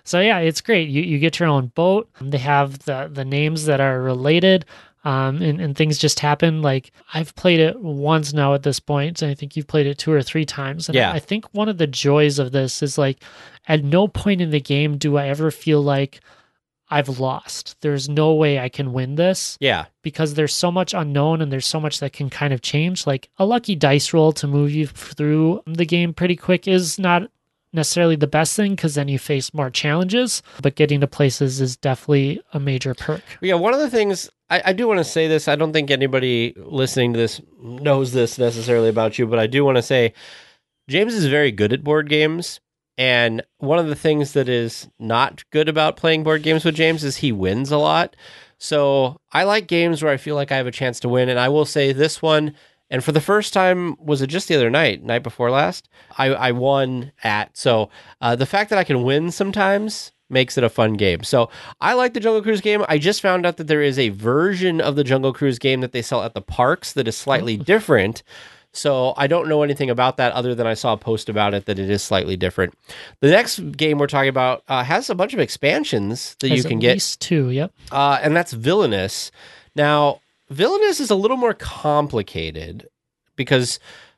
So yeah, it's great. You get your own boat. They have the names that are related. And things just happen. Like I've played it once now at this point, and I think you've played it 2 or 3 times. And Yeah. I think one of the joys of this is like at no point in the game do I ever feel like I've lost. There's no way I can win this Yeah. because there's so much unknown and there's so much that can kind of change. Like a lucky dice roll to move you through the game pretty quick is not necessarily the best thing because then you face more challenges, but getting to places is definitely a major perk. Yeah, one of the things I do want to say this, I don't think anybody listening to this knows this necessarily about you, but I do want to say James is very good at board games. And one of the things that is not good about playing board games with James is he wins a lot. So I like games where I feel like I have a chance to win. And I will say this one, and for the first time, was it just the other night before last? I won at. So the fact that I can win sometimes makes it a fun game. So I like the Jungle Cruise game. I just found out that there is a version of the Jungle Cruise game that they sell at the parks that is slightly different. So I don't know anything about that other than I saw a post about it that it is slightly different. The next game we're talking about has a bunch of expansions that you can get. At least 2, yep. And that's Villainous. Now, Villainous is a little more complicated because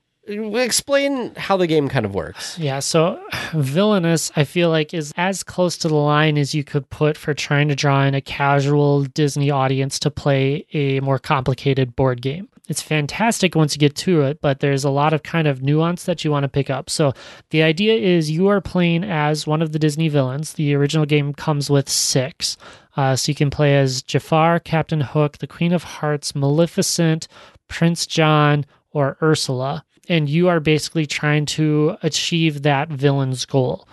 explain how the game kind of works. Yeah, so Villainous, I feel like, is as close to the line as you could put for trying to draw in a casual Disney audience to play a more complicated board game. It's fantastic once you get to it, but there's a lot of kind of nuance that you want to pick up. So the idea is you are playing as one of the Disney villains. The original game comes with 6. So you can play as Jafar, Captain Hook, the Queen of Hearts, Maleficent, Prince John, or Ursula. And you are basically trying to achieve that villain's goal.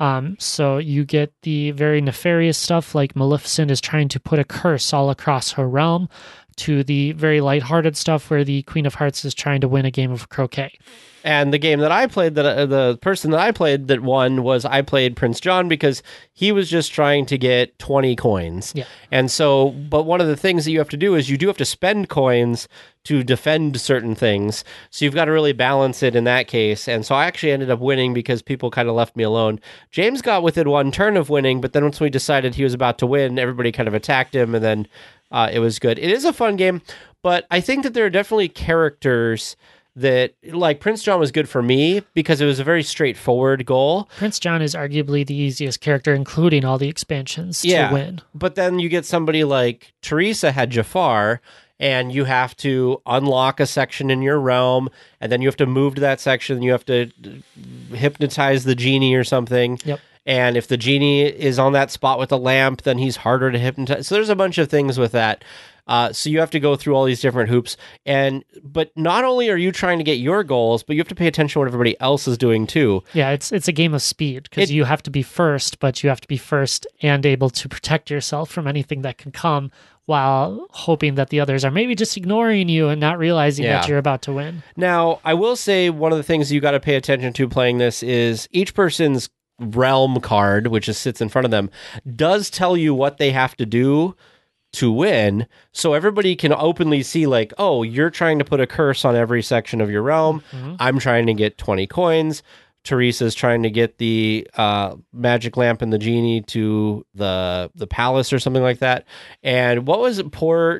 So you get the very nefarious stuff like Maleficent is trying to put a curse all across her realm, to the very lighthearted stuff where the Queen of Hearts is trying to win a game of croquet. And the game that I played, that the person that I played that won was I played Prince John because he was just trying to get 20 coins. Yeah. And so, but one of the things that you have to do is you do have to spend coins to defend certain things. So you've got to really balance it in that case. And so I actually ended up winning because people kind of left me alone. James got within one turn of winning, but then once we decided he was about to win, everybody kind of attacked him, and then it was good. It is a fun game, but I think that there are definitely characters that, like Prince John was good for me because it was a very straightforward goal. Prince John is arguably the easiest character, including all the expansions, to win. But then you get somebody like Teresa had Jafar, and you have to unlock a section in your realm, and then you have to move to that section, you have to hypnotize the genie or something. Yep. And if the genie is on that spot with a lamp, then he's harder to hypnotize. So there's a bunch of things with that. So you have to go through all these different hoops. But not only are you trying to get your goals, but you have to pay attention to what everybody else is doing too. Yeah, it's a game of speed because you have to be first, but you have to be first and able to protect yourself from anything that can come while hoping that the others are maybe just ignoring you and not realizing that you're about to win. Now, I will say one of the things you got to pay attention to playing this is each person's realm card, which sits in front of them, does tell you what they have to do to win, so everybody can openly see, like, oh, you're trying to put a curse on every section of your realm. I'm trying to get 20 coins. Teresa's trying to get the magic lamp and the genie to the palace or something like that. And what was it? Poor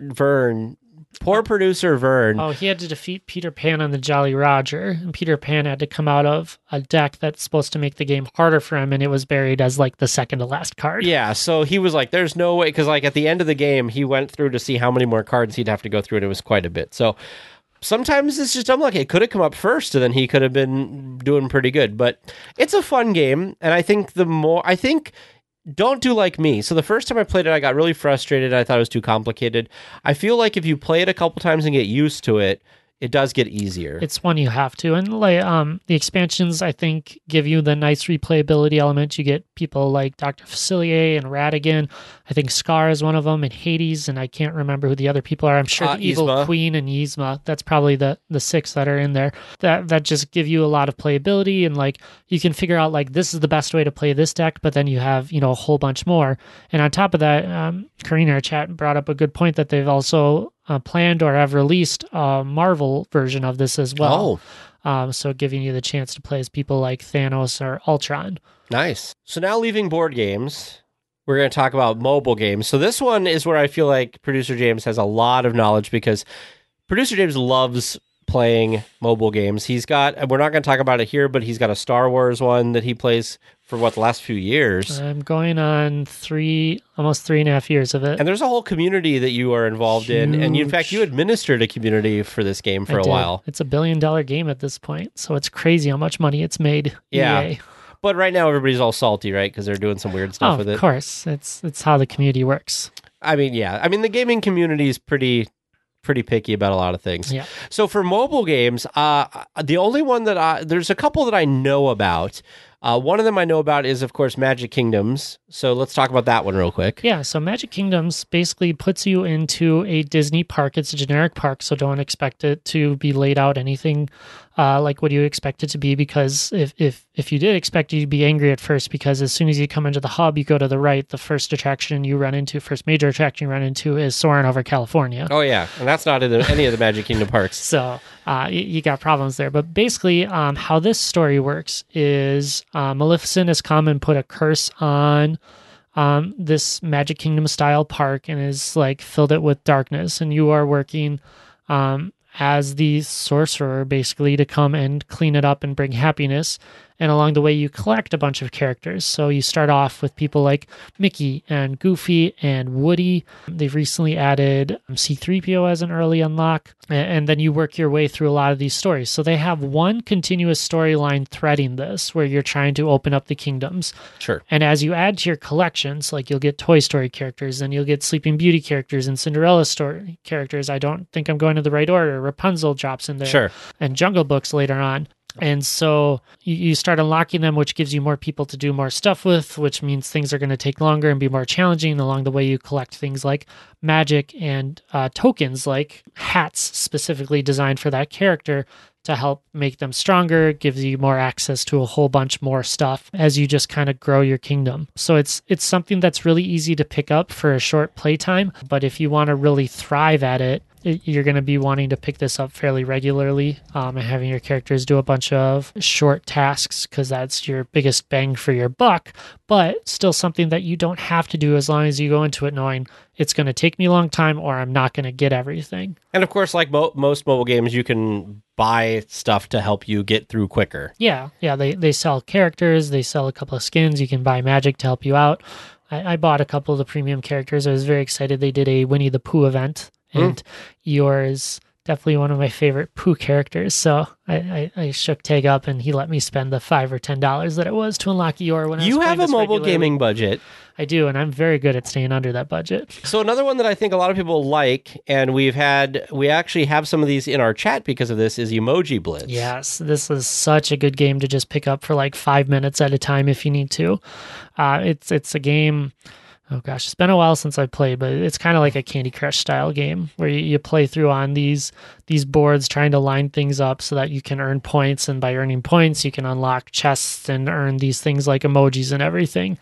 producer Vern. Oh, he had to defeat Peter Pan on the Jolly Roger, and Peter Pan had to come out of a deck that's supposed to make the game harder for him, and it was buried as like the second to last card. Yeah, so he was like, there's no way, because like at the end of the game, he went through to see how many more cards he'd have to go through, and it was quite a bit. So sometimes it's just unlucky. It could have come up first, and then he could have been doing pretty good. But it's a fun game, and I think don't do like me. So the first time I played it, I got really frustrated. I thought it was too complicated. I feel like if you play it a couple times and get used to it, it does get easier. It's one you have to. And like the expansions, I think, give you the nice replayability element. You get people like Dr. Facilier and Ratigan. I think Scar is one of them, and Hades, and I can't remember who the other people are. I'm sure the Evil Yzma. Queen and Yzma. That's probably the 6 that are in there. That just give you a lot of playability, and like you can figure out like this is the best way to play this deck, but then you have, a whole bunch more. And on top of that, Karina, our chat, brought up a good point that they've also planned or have released a Marvel version of this as well. So giving you the chance to play as people like Thanos or Ultron. Nice. So now leaving board games, we're going to talk about mobile games. So this one is where I feel like Producer James has a lot of knowledge because Producer James loves playing mobile games. He's got, and we're not going to talk about it here, but he's got a Star Wars one that he plays for the last few years. I'm going on almost 3.5 years of it. And there's a whole community that you are involved in. And in fact, you administered a community for this game for a while. It's $1 billion game at this point. So it's crazy how much money it's made. Yeah. EA. But right now everybody's all salty, right? Because they're doing some weird stuff with it. Of course. It's how the community works. I mean, yeah. I mean, the gaming community is pretty picky about a lot of things. Yeah. So for mobile games, the only one that there's a couple that I know about. One of them I know about is, of course, Magic Kingdoms. So let's talk about that one real quick. Yeah, so Magic Kingdoms basically puts you into a Disney park. It's a generic park, so don't expect it to be laid out anything like what you expect it to be, because if you did expect it, you'd be angry at first, because as soon as you come into the hub, you go to the right, the first major attraction you run into is Soarin' over California. Oh, yeah, and that's not in any of the Magic Kingdom parks. So you got problems there. But basically, how this story works is Maleficent has come and put a curse on this Magic Kingdom style park and is like filled it with darkness. And you are working as the sorcerer basically to come and clean it up and bring happiness. And along the way, you collect a bunch of characters. So you start off with people like Mickey and Goofy and Woody. They've recently added C-3PO as an early unlock. And then you work your way through a lot of these stories. So they have one continuous storyline threading this, where you're trying to open up the kingdoms. Sure. And as you add to your collections, like you'll get Toy Story characters, then you'll get Sleeping Beauty characters and Cinderella story characters. I don't think I'm going to the right order. Rapunzel drops in there. Sure. And Jungle Books later on. And so you start unlocking them, which gives you more people to do more stuff with, which means things are going to take longer and be more challenging. And along the way, you collect things like magic and tokens, like hats specifically designed for that character to help make them stronger. It gives you more access to a whole bunch more stuff as you just kind of grow your kingdom. So it's something that's really easy to pick up for a short playtime. But if you want to really thrive at it, you're going to be wanting to pick this up fairly regularly and having your characters do a bunch of short tasks, because that's your biggest bang for your buck, but still something that you don't have to do as long as you go into it knowing it's going to take me a long time or I'm not going to get everything. And of course, like most mobile games, you can buy stuff to help you get through quicker. Yeah. They sell characters. They sell a couple of skins. You can buy magic to help you out. I bought a couple of the premium characters. I was very excited. They did a Winnie the Pooh event. And Eeyore is definitely one of my favorite Pooh characters. So I shook Tag up and he let me spend the $5 or $10 that it was to unlock Eeyore when I was You playing have a this mobile regularly. gaming budget. I do, and I'm very good at staying under that budget. So another one that I think a lot of people like, and we actually have some of these in our chat because of this, is Emoji Blitz. Yes, this is such a good game to just pick up for like 5 minutes at a time if you need to. It's a game. Oh gosh, it's been a while since I played, but it's kind of like a Candy Crush style game where you play through on these boards trying to line things up so that you can earn points, and by earning points you can unlock chests and earn these things like emojis and everything.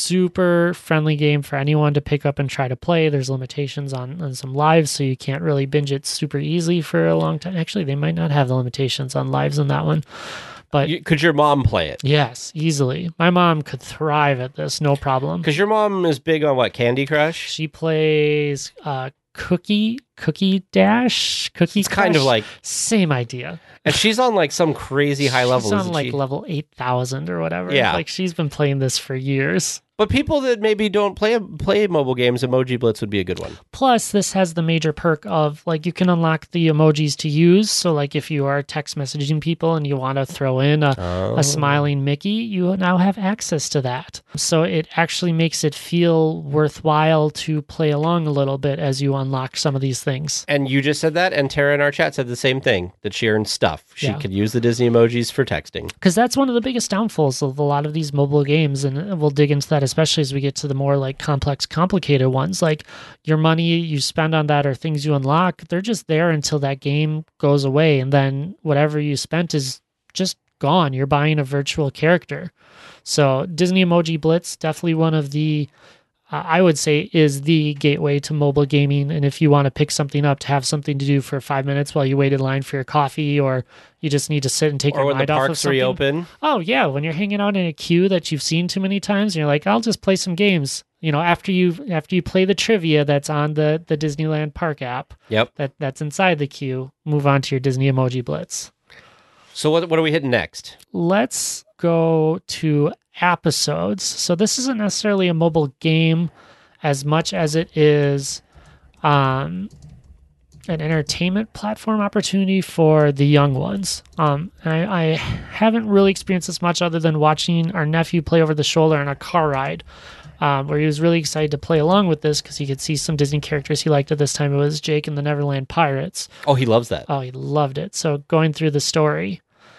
Super friendly game for anyone to pick up and try to play. There's limitations on some lives, so you can't really binge it super easily for a long time. Actually, they might not have the limitations on lives in that one. But could your mom play it? Yes, easily. My mom could thrive at this, no problem. Because your mom is big on what, Candy Crush? She plays Cookie Dash, Cookie It's kind Crush. of like, Same idea. and she's on like some crazy high level. She's on isn't like she? level 8,000 or whatever. Yeah. Like she's been playing this for years. But people that maybe don't play mobile games, Emoji Blitz would be a good one. Plus, this has the major perk of like you can unlock the emojis to use. So like if you are text messaging people and you want to throw in a smiling Mickey, you now have access to that. So it actually makes it feel worthwhile to play along a little bit as you unlock some of these things. And you just said that, and Tara in our chat said the same thing, that she earned stuff. She Yeah. could use the Disney emojis for texting. Because that's one of the biggest downfalls of a lot of these mobile games, and we'll dig into that especially as we get to the more like complex, complicated ones. Like your money you spend on that or things you unlock, they're just there until that game goes away, and then whatever you spent is just gone. You're buying a virtual character. So Disney Emoji Blitz, definitely one of the I would say is the gateway to mobile gaming. And if you want to pick something up to have something to do for 5 minutes while you wait in line for your coffee, or you just need to sit and take Or your when the mind off of parks something. reopen. Oh yeah, when you're hanging out in a queue that you've seen too many times, and you're like, I'll just play some games. After you play the trivia that's on the Disneyland Park app. Yep. That's inside the queue. Move on to your Disney Emoji Blitz. So what are we hitting next? Let's go to episodes. So this isn't necessarily a mobile game as much as it is an entertainment platform opportunity for the young ones. I haven't really experienced this much other than watching our nephew play over the shoulder on a car ride, where he was really excited to play along with this because he could see some Disney characters he liked at this time. It was Jake and the Neverland Pirates. Oh, he loves that. Oh, he loved it. So going through the story.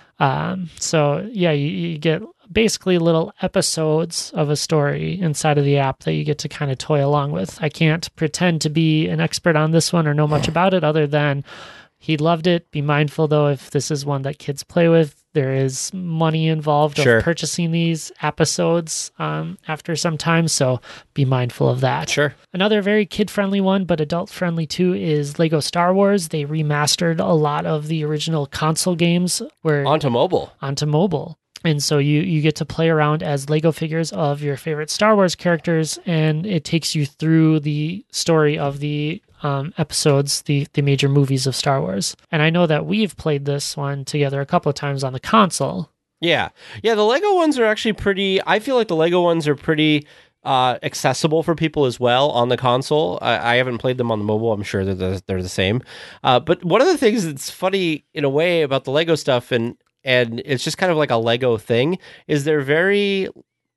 You get basically little episodes of a story inside of the app that you get to kind of toy along with. I can't pretend to be an expert on this one or know much about it other than he loved it. Be mindful, though, if this is one that kids play with, there is money involved Sure. of purchasing these episodes after some time, so be mindful of that. Sure. Another very kid-friendly one, but adult-friendly too, is Lego Star Wars. They remastered a lot of the original console games Onto mobile. onto mobile. And so you get to play around as Lego figures of your favorite Star Wars characters, and it takes you through the story of the episodes, the major movies of Star Wars. And I know that we've played this one together a couple of times on the console. Yeah. The Lego ones are actually pretty. I feel like the Lego ones are pretty accessible for people as well on the console. I haven't played them on the mobile. I'm sure that they're the same. But one of the things that's funny in a way about the Lego stuff, and it's just kind of like a Lego thing, is they're very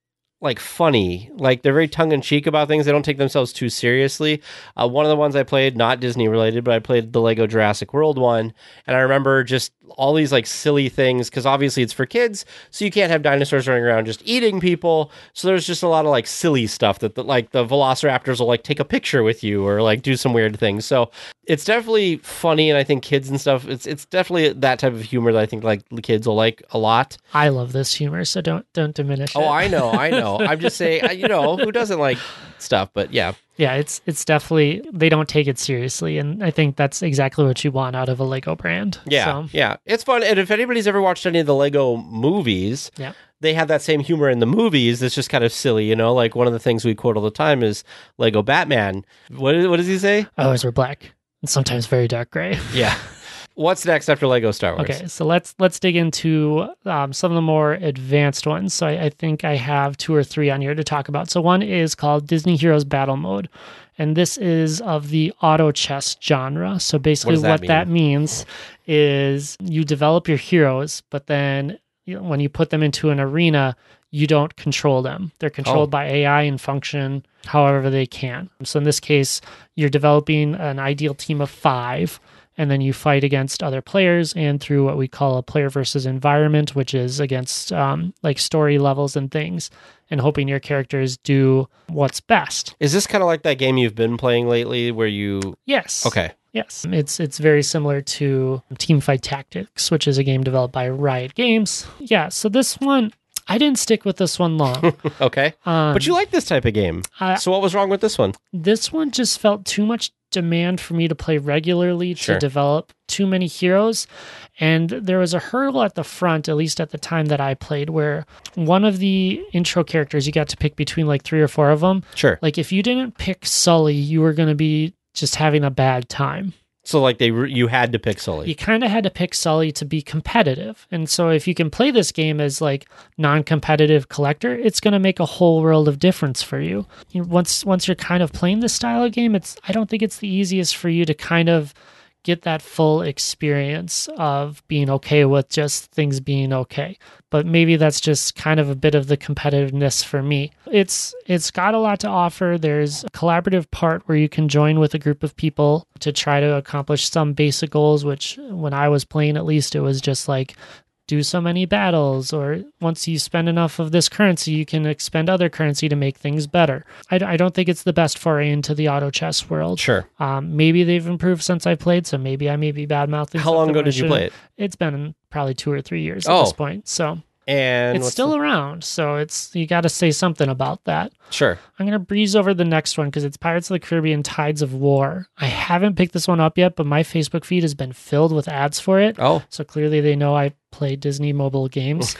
funny. They're very tongue-in-cheek about things. They don't take themselves too seriously. One of the ones I played, not Disney related, but I played the Lego Jurassic World one, and I remember just all these silly things, because obviously it's for kids, so you can't have dinosaurs running around just eating people. So there's just a lot of silly stuff that the velociraptors will take a picture with you or do some weird things. So it's definitely funny, and I think kids and stuff, it's definitely that type of humor that I think the kids will like a lot. I love this humor, so don't diminish it. Oh, I know. I'm just saying, who doesn't like stuff? But yeah. Yeah, it's definitely, they don't take it seriously, and I think that's exactly what you want out of a Lego brand. Yeah, So, yeah. It's fun, and if anybody's ever watched any of the Lego movies, yeah. they have that same humor in the movies that's just kind of silly, one of the things we quote all the time is Lego Batman. What does he say? Always wear black, and sometimes very dark gray. Yeah. What's next after Lego Star Wars? Okay, so let's dig into some of the more advanced ones. So I think I have 2 or 3 on here to talk about. So one is called Disney Heroes Battle Mode, and this is of the auto chess genre. So basically what that means is you develop your heroes, but then when you put them into an arena, you don't control them. They're controlled by AI and function however they can. So in this case, you're developing an ideal team of 5, and then you fight against other players and through what we call a player versus environment, which is against story levels and things, and hoping your characters do what's best. Is this kind of like that game you've been playing lately where you... Yes. Okay. Yes. It's very similar to Teamfight Tactics, which is a game developed by Riot Games. Yeah, so this one, I didn't stick with this one long. Okay. But you like this type of game. So what was wrong with this one? This one just felt too much demand for me to play regularly to develop too many heroes. And there was a hurdle at the front, at least at the time that I played, where one of the intro characters, you got to pick between 3 or 4 of them. Sure. If you didn't pick Sully, you were going to be just having a bad time. So you had to pick Sully. You kind of had to pick Sully to be competitive. And so if you can play this game as non-competitive collector, it's going to make a whole world of difference for you. Once you're kind of playing this style of game, I don't think it's the easiest for you to kind of get that full experience of being okay with just things being okay. But maybe that's just kind of a bit of the competitiveness for me. It's got a lot to offer. There's a collaborative part where you can join with a group of people to try to accomplish some basic goals, which when I was playing, at least, it was just do so many battles, or once you spend enough of this currency, you can expend other currency to make things better. I don't think it's the best foray into the auto chess world. Sure. Maybe they've improved since I played, so maybe I may be bad-mouthing. How long ago did you play it? It's been probably 2 or 3 years at this point. So And It's still around, so you got to say something about that. Sure. I'm going to breeze over the next one because it's Pirates of the Caribbean Tides of War. I haven't picked this one up yet, but my Facebook feed has been filled with ads for it. Oh. So clearly they know I play Disney mobile games.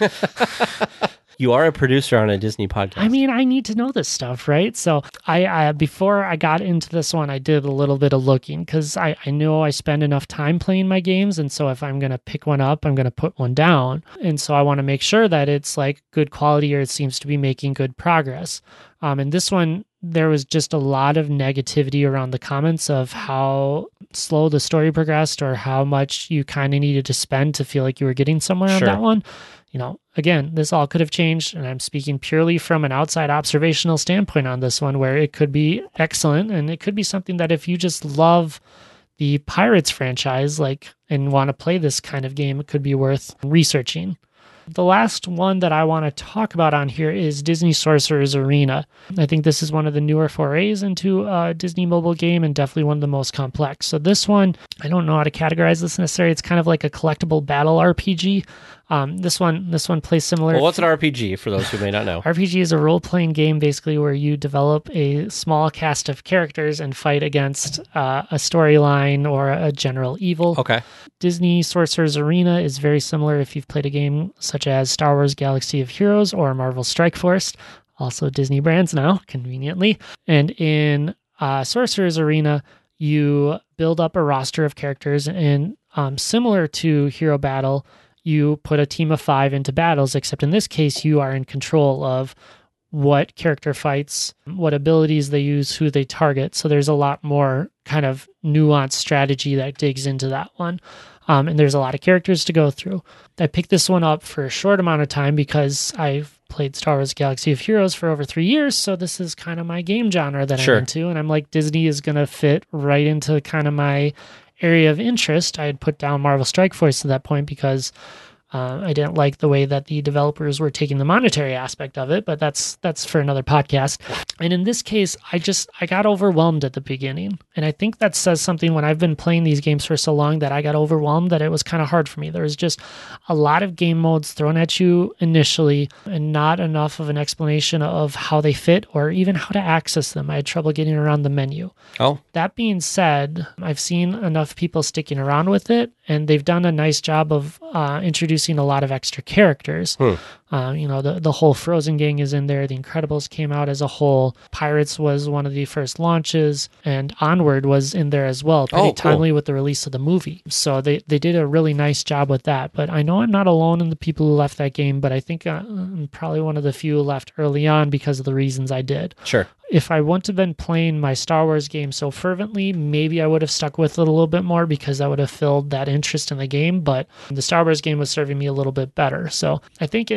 You are a producer on a Disney podcast. I mean, I need to know this stuff, right? So I before I got into this one, I did a little bit of looking because I know I spend enough time playing my games. And so if I'm going to pick one up, I'm going to put one down. And so I want to make sure that it's like good quality or it seems to be making good progress. And this one, there was just a lot of negativity around the comments of how slow the story progressed or how much you kind of needed to spend to feel like you were getting somewhere on that one. You know, again, this all could have changed, and I'm speaking purely from an outside observational standpoint on this one, where it could be excellent, and it could be something that if you just love the Pirates franchise, like, and want to play this kind of game, it could be worth researching. The last one that I want to talk about on here is Disney Sorcerer's Arena. I think this is one of the newer forays into a Disney mobile game and definitely one of the most complex. So this one, I don't know how to categorize this necessarily. It's kind of like a collectible battle RPG. This one plays similar. Well, what's an RPG for those who may not know? RPG is a role-playing game basically where you develop a small cast of characters and fight against a storyline or a general evil. Okay. Disney Sorcerer's Arena is very similar if you've played a game such as Star Wars Galaxy of Heroes or Marvel Strike Force, also Disney brands now, conveniently. And in Sorcerer's Arena, you build up a roster of characters, and similar to Hero Battle, you put a team of 5 into battles, except in this case, you are in control of what character fights, what abilities they use, who they target. So there's a lot more kind of nuanced strategy that digs into that one. And there's a lot of characters to go through. I picked this one up for a short amount of time because I've played Star Wars Galaxy of Heroes for over 3 years. So this is kind of my game genre that I'm into. And I'm like, Disney is going to fit right into kind of my area of interest. I had put down Marvel Strike Force at that point because I didn't like the way that the developers were taking the monetary aspect of it, but that's for another podcast. And in this case, I got overwhelmed at the beginning. And I think that says something when I've been playing these games for so long that I got overwhelmed that it was kind of hard for me. There was just a lot of game modes thrown at you initially and not enough of an explanation of how they fit or even how to access them. I had trouble getting around the menu. Oh. That being said, I've seen enough people sticking around with it, and they've done a nice job of introducing a lot of extra characters. The whole Frozen gang is in there. The Incredibles came out as a whole. Pirates was one of the first launches, and Onward was in there as well, pretty timely with the release of the movie. So they did a really nice job with that. But I know I'm not alone in the people who left that game, but I think I'm probably one of the few who left early on because of the reasons I did. Sure. If I wouldn't have been playing my Star Wars game so fervently, maybe I would have stuck with it a little bit more because that would have filled that interest in the game. But the Star Wars game was serving me a little bit better. So I think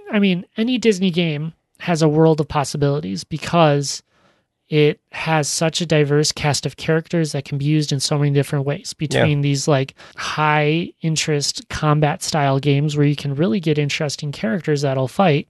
any Disney game has a world of possibilities because it has such a diverse cast of characters that can be used in so many different ways between these like high interest combat style games where you can really get interesting characters that'll fight,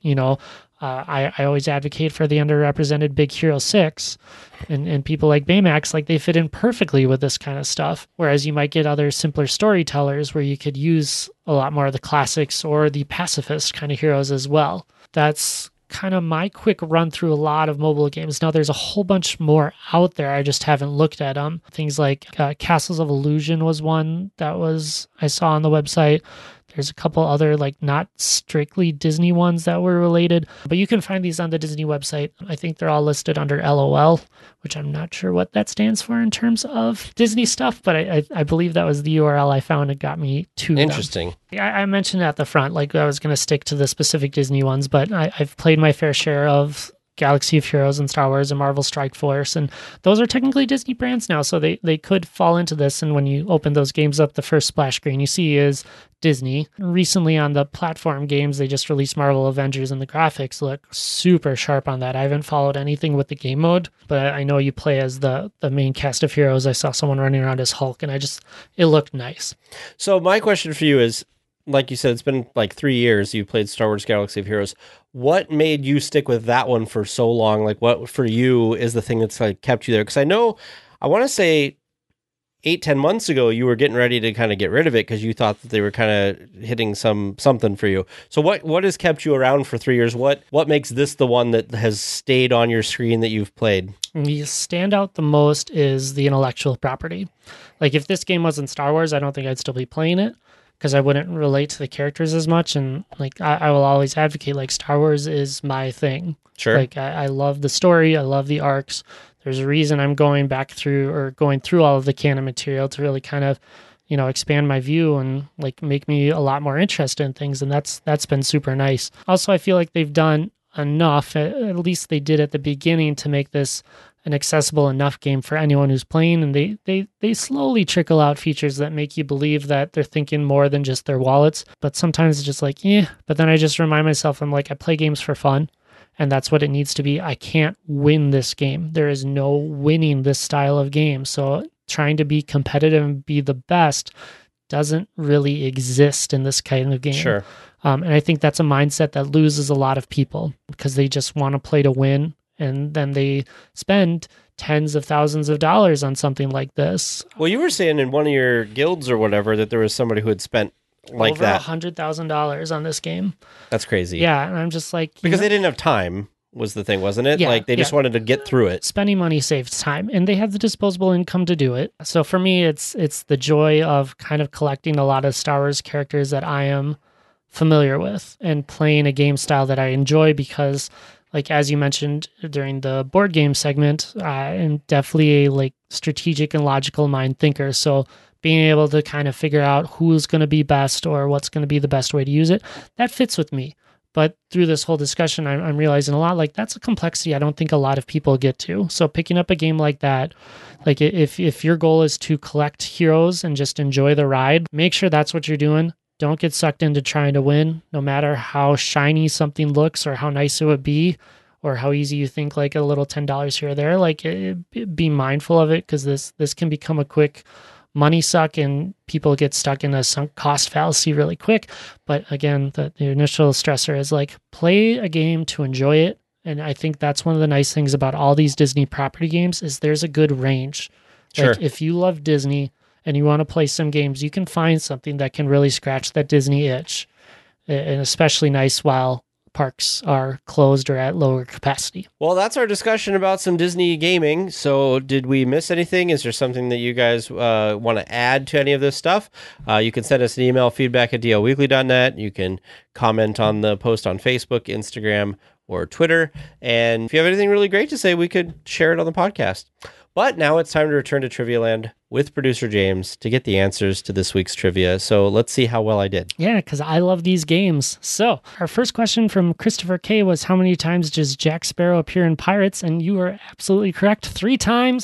I always advocate for the underrepresented Big Hero 6 and people like Baymax, like they fit in perfectly with this kind of stuff. Whereas you might get other simpler storytellers where you could use a lot more of the classics or the pacifist kind of heroes as well. That's kind of my quick run through a lot of mobile games. Now there's a whole bunch more out there. I just haven't looked at them. Things like Castles of Illusion was one that I saw on the website. There's a couple other like not strictly Disney ones that were related, but you can find these on the Disney website. I think they're all listed under LOL, which I'm not sure what that stands for in terms of Disney stuff, but I believe that was the URL I found. It got me to Interesting. I mentioned at the front, like I was going to stick to the specific Disney ones, but I've played my fair share of Galaxy of Heroes and Star Wars and Marvel Strike Force, and those are technically Disney brands now, so they could fall into this. And when you open those games up, the first splash screen you see is Disney. Recently on the platform games, they just released Marvel Avengers, and the graphics look super sharp on that. I haven't followed anything with the game mode, but I know you play as the main cast of heroes. I saw someone running around as Hulk, and it looked nice. So my question for you is, like you said, it's been like 3 years you played Star Wars Galaxy of Heroes. What made you stick with that one for so long? Like what for you is the thing that's like kept you there? Because I want to say 8-10 months ago, you were getting ready to kind of get rid of it because you thought that they were kind of hitting something for you. So what has kept you around for 3 years? What makes this the one that has stayed on your screen that you've played? The standout the most is the intellectual property. Like, if this game wasn't Star Wars, I don't think I'd still be playing it, because I wouldn't relate to the characters as much. And like, I will always advocate, like, Star Wars is my thing. Sure. Like, I love the story. I love the arcs. There's a reason I'm going through all of the canon material to really kind of, expand my view and like make me a lot more interested in things. And that's been super nice. Also, I feel like they've done enough, at least they did at the beginning, to make this an accessible enough game for anyone who's playing. And they slowly trickle out features that make you believe that they're thinking more than just their wallets. But sometimes it's just like, but then I just remind myself, I'm like, I play games for fun, and that's what it needs to be. I can't win this game. There is no winning this style of game. So trying to be competitive and be the best doesn't really exist in this kind of game. Sure. And I think that's a mindset that loses a lot of people, because they just want to play to win, and then they spend tens of thousands of dollars on something like this. Well, you were saying in one of your guilds or whatever that there was somebody who had spent like over that $100,000 on this game. That's crazy. Yeah, and I'm just like, because they didn't have time was the thing, wasn't it? Yeah, like they just wanted to get through it. Spending money saves time, and they have the disposable income to do it. So for me, it's the joy of kind of collecting a lot of Star Wars characters that I am familiar with and playing a game style that I enjoy, because, like, as you mentioned during the board game segment, I am definitely a like strategic and logical mind thinker. So being able to kind of figure out who's going to be best or what's going to be the best way to use it, that fits with me. But through this whole discussion, I'm realizing a lot, like, that's a complexity I don't think a lot of people get to. So picking up a game like that, like, if your goal is to collect heroes and just enjoy the ride, make sure that's what you're doing. Don't get sucked into trying to win, no matter how shiny something looks or how nice it would be, or how easy you think, like a little $10 here or there. Like, be mindful of it, because this can become a quick money suck, and people get stuck in a sunk cost fallacy really quick. But again, the initial stressor is like, play a game to enjoy it. And I think that's one of the nice things about all these Disney property games is there's a good range. Sure. Like, if you love Disney and you want to play some games, you can find something that can really scratch that Disney itch, and especially nice while parks are closed or at lower capacity. Well, that's our discussion about some Disney gaming. So did we miss anything? Is there something that you guys want to add to any of this stuff? You can send us an email, feedback@dlweekly.net. You can comment on the post on Facebook, Instagram, or Twitter. And if you have anything really great to say, we could share it on the podcast. But now it's time to return to Trivia Land with producer James to get the answers to this week's trivia. So let's see how well I did. Yeah, because I love these games. So our first question from Christopher K was, how many times does Jack Sparrow appear in Pirates? And you are absolutely correct. 3 times,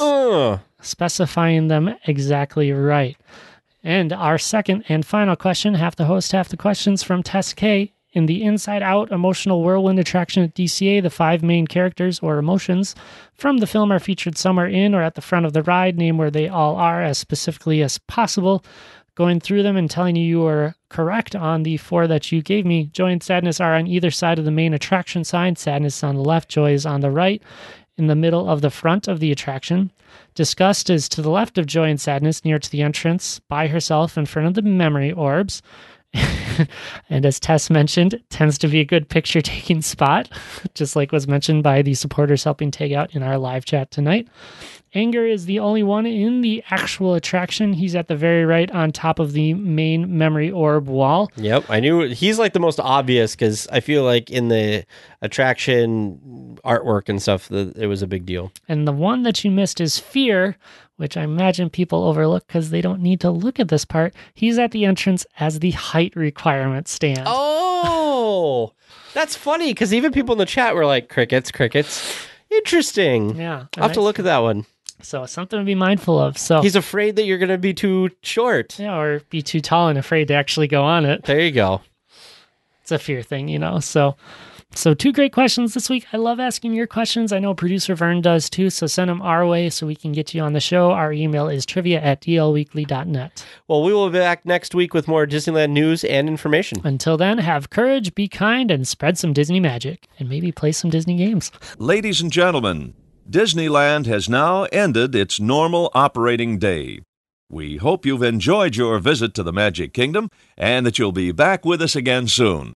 specifying them exactly right. And our second and final question, half the host, half the questions, from Tess K. In the Inside Out emotional whirlwind attraction at DCA, the 5 main characters or emotions from the film are featured somewhere in or at the front of the ride. Name where they all are as specifically as possible. Going through them and telling you are correct on the 4 that you gave me. Joy and sadness are on either side of the main attraction sign. Sadness on the left, joy is on the right, in the middle of the front of the attraction. Disgust is to the left of joy and sadness, near to the entrance, by herself in front of the memory orbs. And as Tess mentioned, tends to be a good picture-taking spot, just like was mentioned by the supporters helping take out in our live chat tonight. Anger is the only one in the actual attraction. He's at the very right on top of the main memory orb wall. Yep, I knew he's like the most obvious, because I feel like in the attraction artwork and stuff, it was a big deal. And the one that you missed is Fear, which I imagine people overlook because they don't need to look at this part. He's at the entrance as the height requirement stand. Oh, that's funny, because even people in the chat were like, crickets. Interesting. Yeah. I'll have to look at that one. So something to be mindful of. So he's afraid that you're going to be too short. Yeah, or be too tall and afraid to actually go on it. There you go. It's a fear thing, So 2 great questions this week. I love asking your questions. I know producer Vern does too, so send them our way so we can get you on the show. Our email is trivia@dlweekly.net. Well, we will be back next week with more Disneyland news and information. Until then, have courage, be kind, and spread some Disney magic. And maybe play some Disney games. Ladies and gentlemen, Disneyland has now ended its normal operating day. We hope you've enjoyed your visit to the Magic Kingdom and that you'll be back with us again soon.